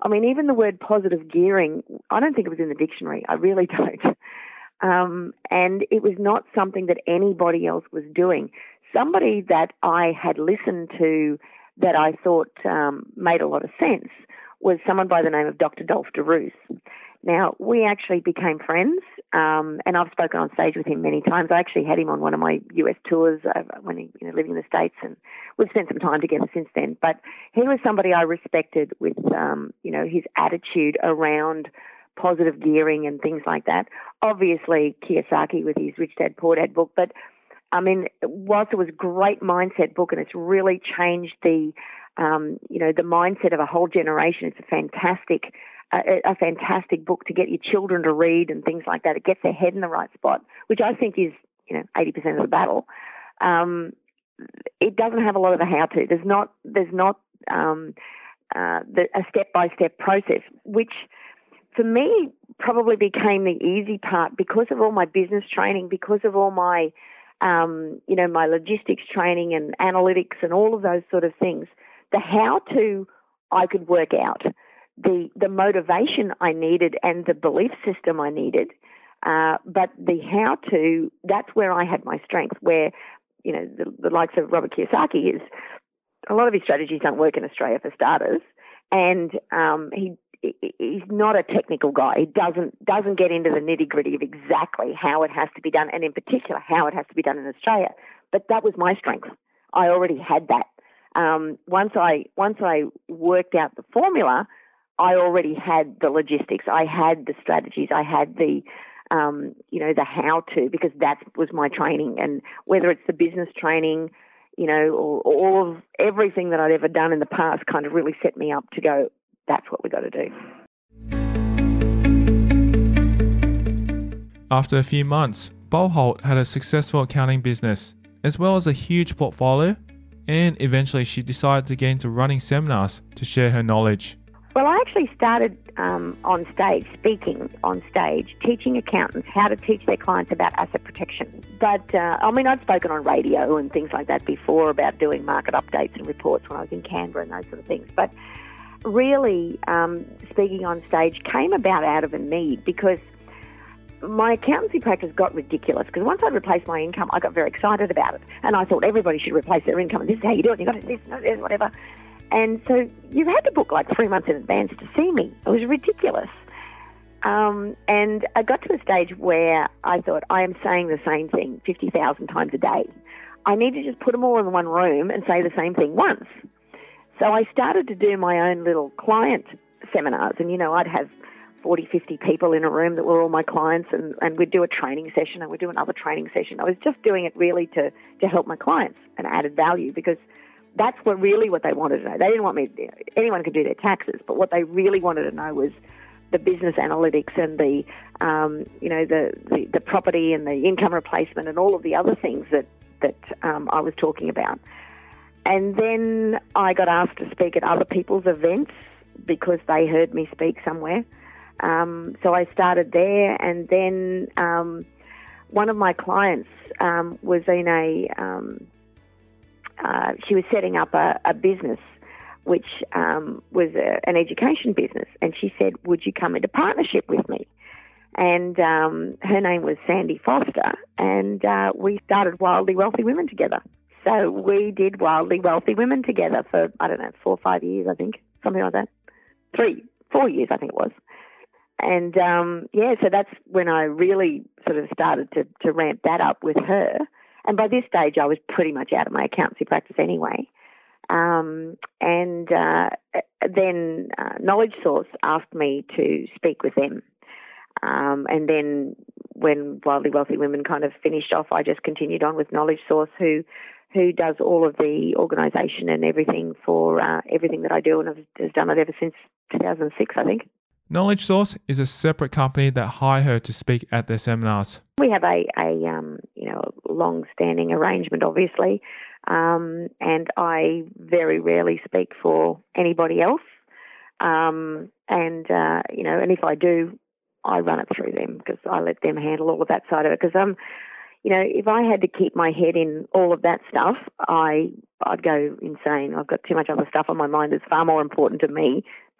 Speaker 2: I mean, even the word positive gearing, I don't think it was in the dictionary. I really don't. And it was not something that anybody else was doing. Somebody that I had listened to that I thought made a lot of sense was someone by the name of Dr. Dolph DeRoos. Now, we actually became friends, and I've spoken on stage with him many times. I actually had him on one of my US tours when he, living in the States, and we've spent some time together since then. But he was somebody I respected with, his attitude around positive gearing and things like that. Obviously, Kiyosaki with his Rich Dad, Poor Dad book, but I mean, whilst it was a great mindset book and it's really changed the mindset of a whole generation, it's a fantastic book to get your children to read and things like that. It gets their head in the right spot, which I think is, 80% of the battle. It doesn't have a lot of the how-to. There's not a step-by-step process, which for me probably became the easy part because of all my business training, because of all my my logistics training and analytics and all of those sort of things. The how-to I could work out. The motivation I needed and the belief system I needed, but the how-to, that's where I had my strength, where, the likes of Robert Kiyosaki is, a lot of his strategies don't work in Australia for starters, and he's not a technical guy. He doesn't get into the nitty-gritty of exactly how it has to be done, and in particular how it has to be done in Australia. But that was my strength. I already had that. Once I worked out the formula, I already had the logistics. I had the strategies. I had the how-to, because that was my training. And whether it's the business training, or all of everything that I'd ever done in the past kind of really set me up to go, that's what we got to do.
Speaker 3: After a few months, Boholt had a successful accounting business, as well as a huge portfolio, and eventually she decided to get into running seminars to share her knowledge.
Speaker 2: Well, I actually started on stage, speaking on stage, teaching accountants how to teach their clients about asset protection. But, I'd spoken on radio and things like that before about doing market updates and reports when I was in Canberra and those sort of things. But really, speaking on stage came about out of a need, because my accountancy practice got ridiculous, because once I'd replaced my income, I got very excited about it. And I thought everybody should replace their income, and this is how you do it, you've got to do this, whatever. And so you had to book like 3 months in advance to see me. It was ridiculous. And I got to a stage where I thought, I am saying the same thing 50,000 times a day. I need to just put them all in one room and say the same thing once. So I started to do my own little client seminars, and, I'd have 40, 50 people in a room that were all my clients, and we'd do a training session and we'd do another training session. I was just doing it really to help my clients and added value, because that's what they wanted to know. They didn't want me, anyone could do their taxes, but what they really wanted to know was the business analytics and the property and the income replacement and all of the other things that I was talking about. And then I got asked to speak at other people's events because they heard me speak somewhere. So I started there, and then one of my clients was in she was setting up a business which was an education business, and she said, would you come into partnership with me? And her name was Sandy Foster, and we started Wildly Wealthy Women together. So we did Wildly Wealthy Women together for, 4 or 5 years, I think, something like that. 4 years, I think it was. And, so that's when I really sort of started to ramp that up with her. And by this stage, I was pretty much out of my accountancy practice anyway. Then Knowledge Source asked me to speak with them. And then when Wildly Wealthy Women kind of finished off, I just continued on with Knowledge Source, who does all of the organisation and everything for everything that I do, and has done it ever since 2006, I think.
Speaker 3: Knowledge Source is a separate company that hire her to speak at their seminars.
Speaker 2: We have a long-standing arrangement, obviously, and I very rarely speak for anybody else. And if I do, I run it through them, because I let them handle all of that side of it. Because if I had to keep my head in all of that stuff, I'd go insane. I've got too much other stuff on my mind that's far more important to me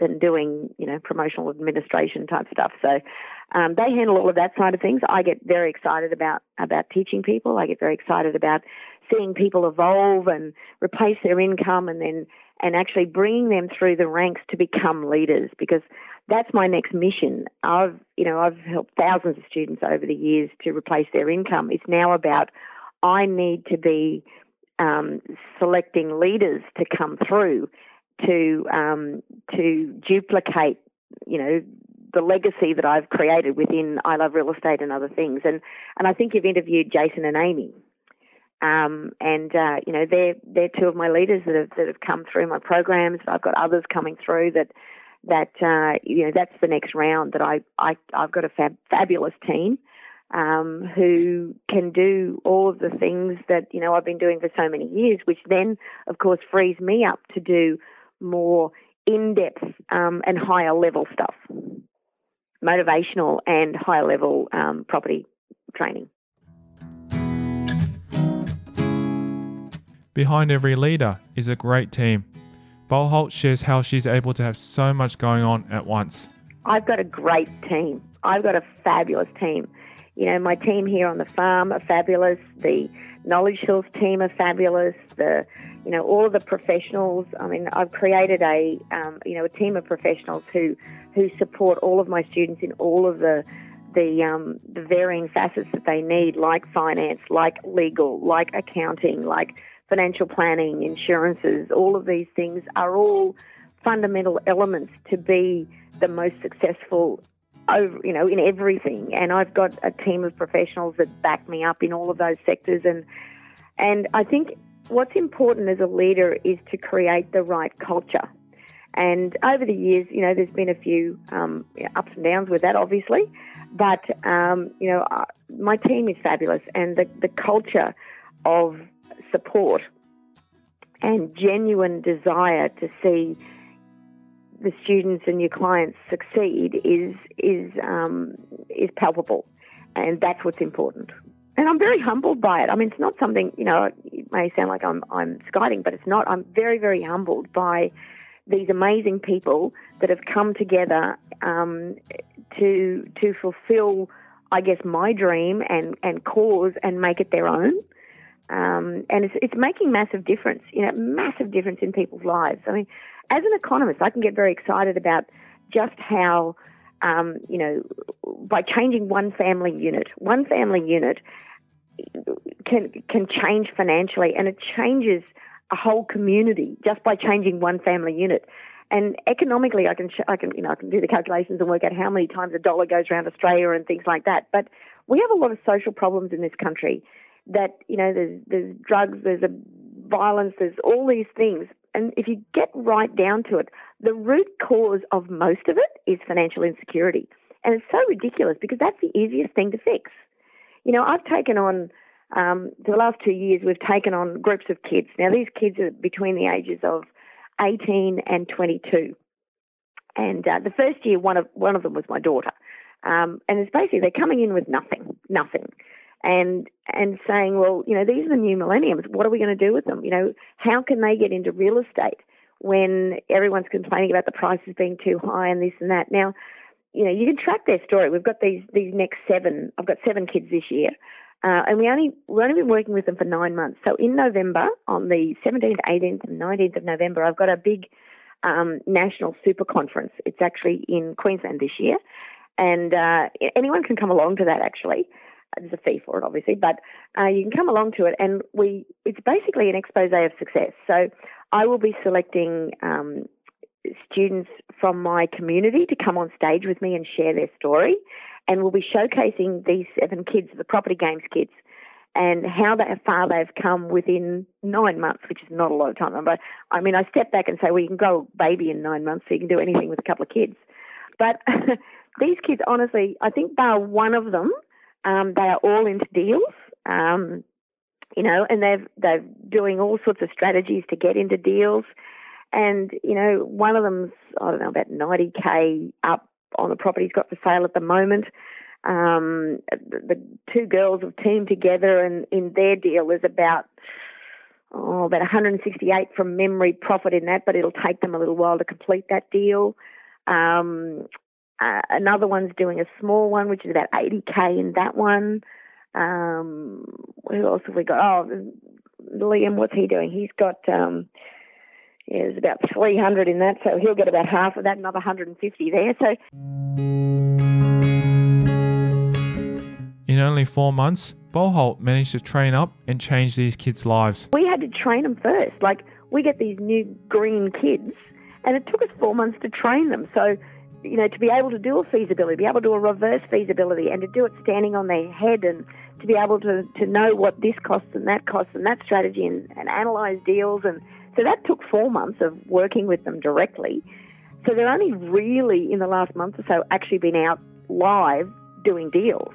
Speaker 2: than doing, promotional administration type stuff. So they handle all of that side of things. I get very excited about teaching people. I get very excited about seeing people evolve and replace their income and actually bringing them through the ranks to become leaders, because that's my next mission. I've helped thousands of students over the years to replace their income. It's now about I need to be selecting leaders to come through to duplicate, the legacy that I've created within I Love Real Estate and other things. And I think you've interviewed Jason and Amy. They're two of my leaders that have come through my programs. I've got others coming through that's the next round that I've got a fabulous team who can do all of the things that I've been doing for so many years, which then of course frees me up to do more in-depth and higher level stuff, motivational and higher level property training.
Speaker 3: Behind every leader is a great team. Boholt shares how she's able to have so much going on at once.
Speaker 2: I've got a great team. I've got a fabulous team. My team here on the farm are fabulous. The Knowledge Hills team are fabulous. All of the professionals. I mean, I've created a team of professionals who support all of my students in all of the varying facets that they need, like finance, like legal, like accounting, like financial planning, insurances. All of these things are all fundamental elements to be the most successful in everything. And I've got a team of professionals that back me up in all of those sectors. And I think what's important as a leader is to create the right culture. And over the years, there's been a few ups and downs with that, obviously. But, my team is fabulous. And the culture of support and genuine desire to see the students and your clients succeed is palpable, and that's what's important. And I'm very humbled by it. I mean, it's not something, it may sound like I'm skiting, but it's not. I'm very, very humbled by these amazing people that have come together to fulfill, I guess, my dream and cause and make it their own. And it's making massive difference in people's lives. I mean, as an economist, I can get very excited about just how, by changing one family unit can change financially, and it changes a whole community just by changing one family unit. And economically, I can do the calculations and work out how many times a dollar goes around Australia and things like that. But we have a lot of social problems in this country. That there's drugs, there's violence, there's all these things. And if you get right down to it, the root cause of most of it is financial insecurity. And it's so ridiculous because that's the easiest thing to fix. I've taken on, for the last 2 years, we've taken on groups of kids. Now, these kids are between the ages of 18 and 22. And the first year, one of them was my daughter. And it's basically they're coming in with nothing. And saying, well, these are the new millenniums. What are we going to do with them? How can they get into real estate when everyone's complaining about the prices being too high and this and that? Now, you can track their story. We've got these next 7. I've got 7 kids this year, and we've only been working with them for 9 months. So in November, on the 17th, 18th, and 19th of November, I've got a big national super conference. It's actually in Queensland this year, and anyone can come along to that. Actually. There's a fee for it, obviously, but you can come along to it, and it's basically an expose of success. So I will be selecting students from my community to come on stage with me and share their story, and we'll be showcasing these 7 kids, the Property Games kids, and how far they've come within 9 months, which is not a lot of time. But I mean, I step back and say, well, you can grow a baby in 9 months, so you can do anything with a couple of kids. But these kids, honestly, I think bar one of them, they are all into deals, and they're doing all sorts of strategies to get into deals. And, one of them's, about 90K up on the property he's got for sale at the moment. The 2 girls have teamed together, and in their deal is about, about 168 from memory profit in that, but it'll take them a little while to complete that deal. Another one's doing a small one, which is about 80K in that one. Who else have we got? Oh, Liam, what's he doing? He's got, there's about 300 in that, so he'll get about half of that, another 150 there. So
Speaker 3: in only 4 months, Boholt managed to train up and change these kids' lives.
Speaker 2: we had to train them first. Like, we get these new green kids, and it took us 4 months to train them. So, to be able to do a feasibility, be able to do a reverse feasibility, and to do it standing on their head, and to be able to know what this costs and that strategy, and analyse deals. And so that took 4 months of working with them directly. So they're only really, in the last month or so, actually been out live doing deals.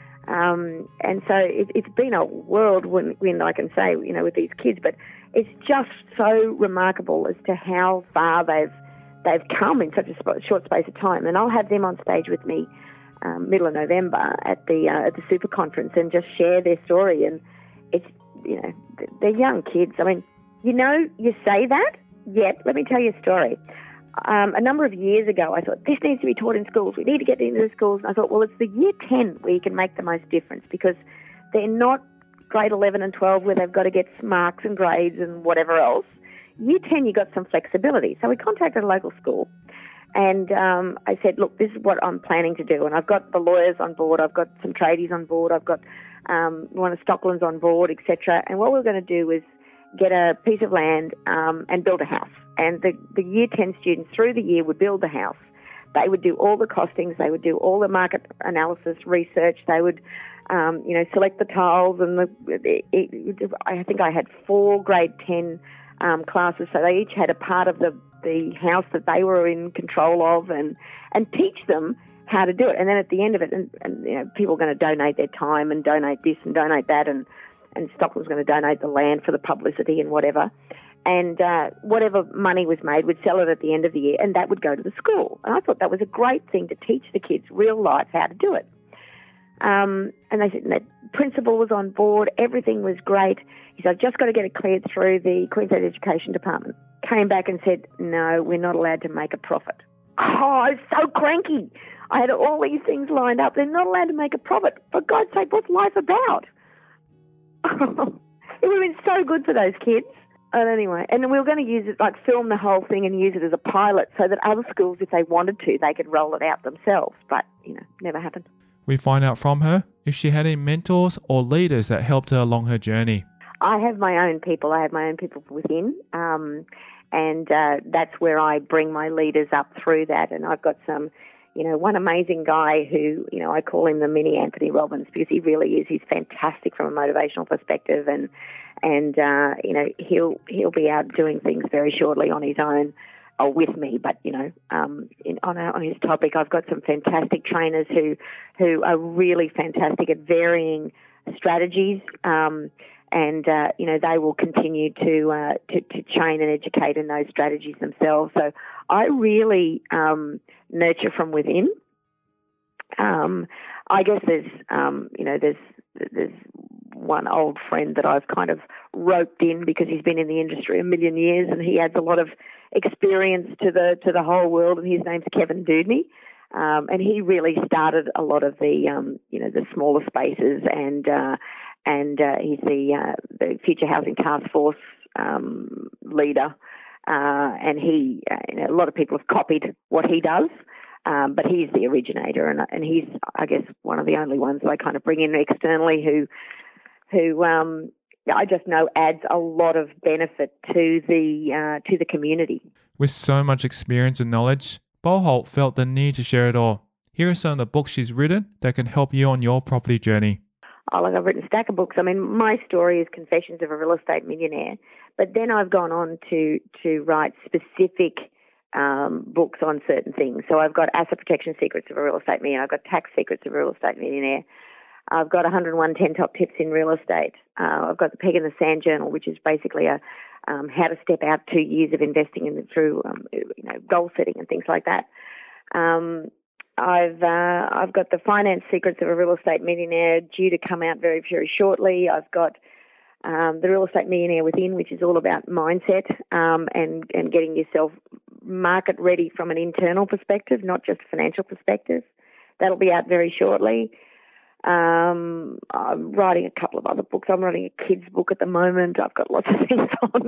Speaker 2: And so it's been a whirlwind, I can say, with these kids. But it's just so remarkable as to how far they've come in such a short space of time. And I'll have them on stage with me middle of November at the Super Conference and just share their story. And it's, they're young kids. I mean, you say that, yet let me tell you a story. A number of years ago, I thought, this needs to be taught in schools. We need to get into the schools. And I thought, well, it's the year 10 where you can make the most difference, because they're not grade 11 and 12 where they've got to get marks and grades and whatever else. Year 10, you got some flexibility. So we contacted a local school, and I said, look, this is what I'm planning to do. And I've got the lawyers on board. I've got some tradies on board. I've got one of Stockland's on board, etc. And what we're going to do is get a piece of land and build a house. And the year 10 students through the year would build the house. They would do all the costings. They would do all the market analysis, research. They would, select the tiles. And I think I had 4 grade 10 classes. So they each had a part of the house that they were in control of, and teach them how to do it. And then at the end of it, and people are going to donate their time and donate this and donate that, and Stockland's going to donate the land for the publicity and whatever. And whatever money was made, would sell it at the end of the year, and that would go to the school. And I thought that was a great thing to teach the kids real life how to do it. And they said, and the principal was on board. Everything was great. He said, I've just got to get it cleared through the Queensland Education Department. Came back and said, no, we're not allowed to make a profit. Oh, I was so cranky. I had all these things lined up. They're not allowed to make a profit. For God's sake, what's life about? It would have been so good for those kids. And anyway, and we were going to use it, like film the whole thing and use it as a pilot so that other schools, if they wanted to, they could roll it out themselves. But, never happened.
Speaker 3: We find out from her if she had any mentors or leaders that helped her along her journey.
Speaker 2: I have my own people. I have my own people within. And that's where I bring my leaders up through that. And I've got some, one amazing guy who, I call him the mini Anthony Robbins, because he really is. He's fantastic from a motivational perspective. And he'll be out doing things very shortly on his own or with me. But, on his topic, I've got some fantastic trainers who are really fantastic at varying strategies. They will continue to train and educate in those strategies themselves. So I really nurture from within. I guess there's one old friend that I've kind of roped in because he's been in the industry a million years, and he adds a lot of experience to the whole world. And his name's Kevin Dudney. And he really started a lot of the smaller spaces, and he's the Future Housing Task Force leader, and he a lot of people have copied what he does, but he's the originator, and he's, I guess, one of the only ones that I kind of bring in externally who I just know adds a lot of benefit to the community.
Speaker 3: With so much experience and knowledge, Boholt felt the need to share it all. Here are some of the books she's written that can help you on your property journey.
Speaker 2: I've written a stack of books. I mean, my story is Confessions of a Real Estate Millionaire, but then I've gone on to write specific books on certain things. So I've got Asset Protection Secrets of a Real Estate Millionaire. I've got Tax Secrets of a Real Estate Millionaire. I've got 101 10 Top Tips in Real Estate. I've got the Peg in the Sand Journal, which is basically a how to step out 2 years of investing through goal setting and things like that. I've got the Finance Secrets of a Real Estate Millionaire due to come out very, very shortly. I've got The Real Estate Millionaire Within, which is all about mindset and getting yourself market ready from an internal perspective, not just a financial perspective. That'll be out very shortly. I'm writing a couple of other books. I'm writing a kids' book at the moment. I've got lots of things on.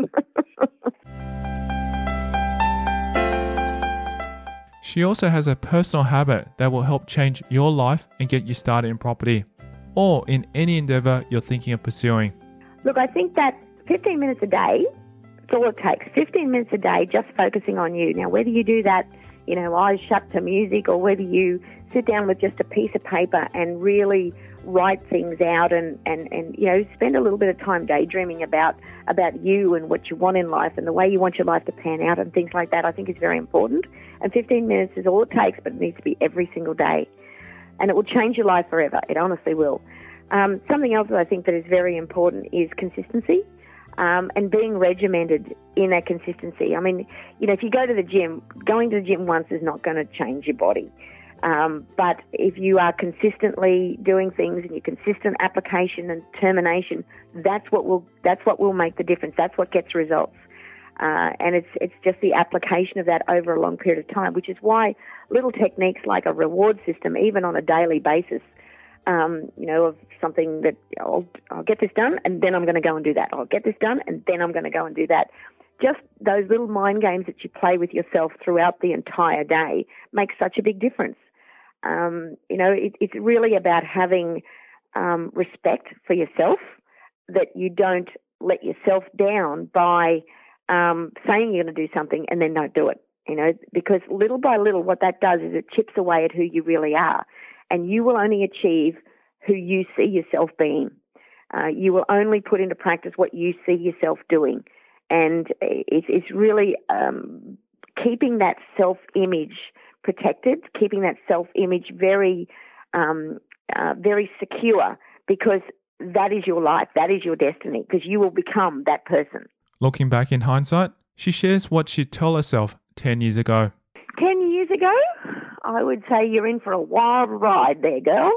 Speaker 3: She also has a personal habit that will help change your life and get you started in property or in any endeavour you're thinking of pursuing.
Speaker 2: Look, I think that 15 minutes a day, that's all it takes. 15 minutes a day just focusing on you. Now, whether you do that, eyes shut to music, or whether you sit down with just a piece of paper and really write things out and spend a little bit of time daydreaming about you and what you want in life and the way you want your life to pan out and things like that, I think is very important. And 15 minutes is all it takes, but it needs to be every single day. And it will change your life forever. It honestly will. Something else that I think that is very important is consistency. And being regimented in that consistency. I mean, if you go to the gym, going to the gym once is not going to change your body. But if you are consistently doing things and your consistent application and determination, that's what will make the difference. That's what gets results. And it's just the application of that over a long period of time, which is why little techniques like a reward system, even on a daily basis, of something that I'll get this done and then I'm going to go and do that. I'll get this done and then I'm going to go and do that. Just those little mind games that you play with yourself throughout the entire day make such a big difference. It's really about having respect for yourself, that you don't let yourself down by saying you're going to do something and then don't do it. Because little by little what that does is it chips away at who you really are. And you will only achieve who you see yourself being. You will only put into practice what you see yourself doing. And it's really keeping that self-image protected, keeping that self-image very, very secure, because that is your life, that is your destiny, because you will become that person.
Speaker 3: Looking back in hindsight, she shares what she'd tell herself 10 years ago.
Speaker 2: 10 years ago? I would say you're in for a wild ride there, girl.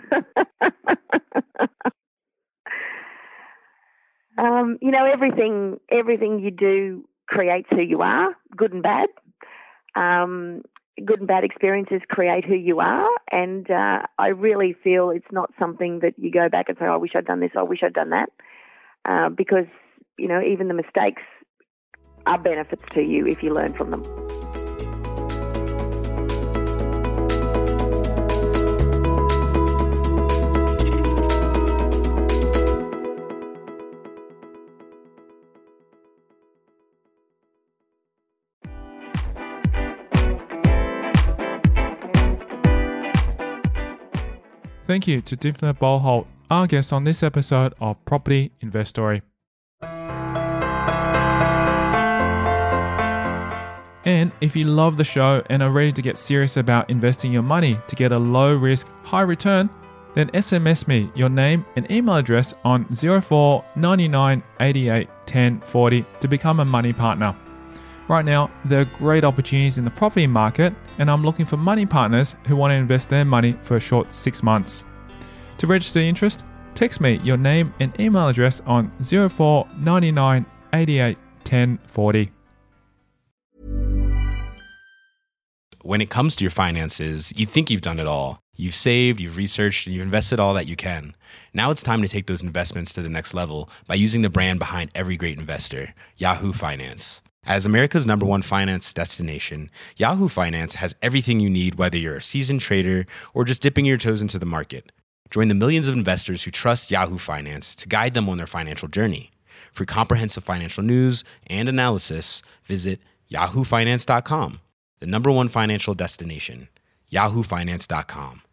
Speaker 2: Everything you do creates who you are, good and bad. Good and bad experiences create who you are, and I really feel it's not something that you go back and say, I wish I'd done this, I wish I'd done that, because, even the mistakes are benefits to you if you learn from them.
Speaker 3: Thank you to Dimphna Boeholt, our guest on this episode of Property Investory. And if you love the show and are ready to get serious about investing your money to get a low risk, high return, then SMS me your name and email address on 04 99 88 10 40 to become a money partner. Right now, there are great opportunities in the property market, and I'm looking for money partners who want to invest their money for a short 6 months. To register interest, text me your name and email address on 04 99 88 10 40.
Speaker 1: When it comes to your finances, you think you've done it all. You've saved, you've researched, and you've invested all that you can. Now it's time to take those investments to the next level by using the brand behind every great investor, Yahoo Finance. As America's #1 finance destination, Yahoo Finance has everything you need, whether you're a seasoned trader or just dipping your toes into the market. Join the millions of investors who trust Yahoo Finance to guide them on their financial journey. For comprehensive financial news and analysis, visit yahoofinance.com, the #1 financial destination, yahoofinance.com.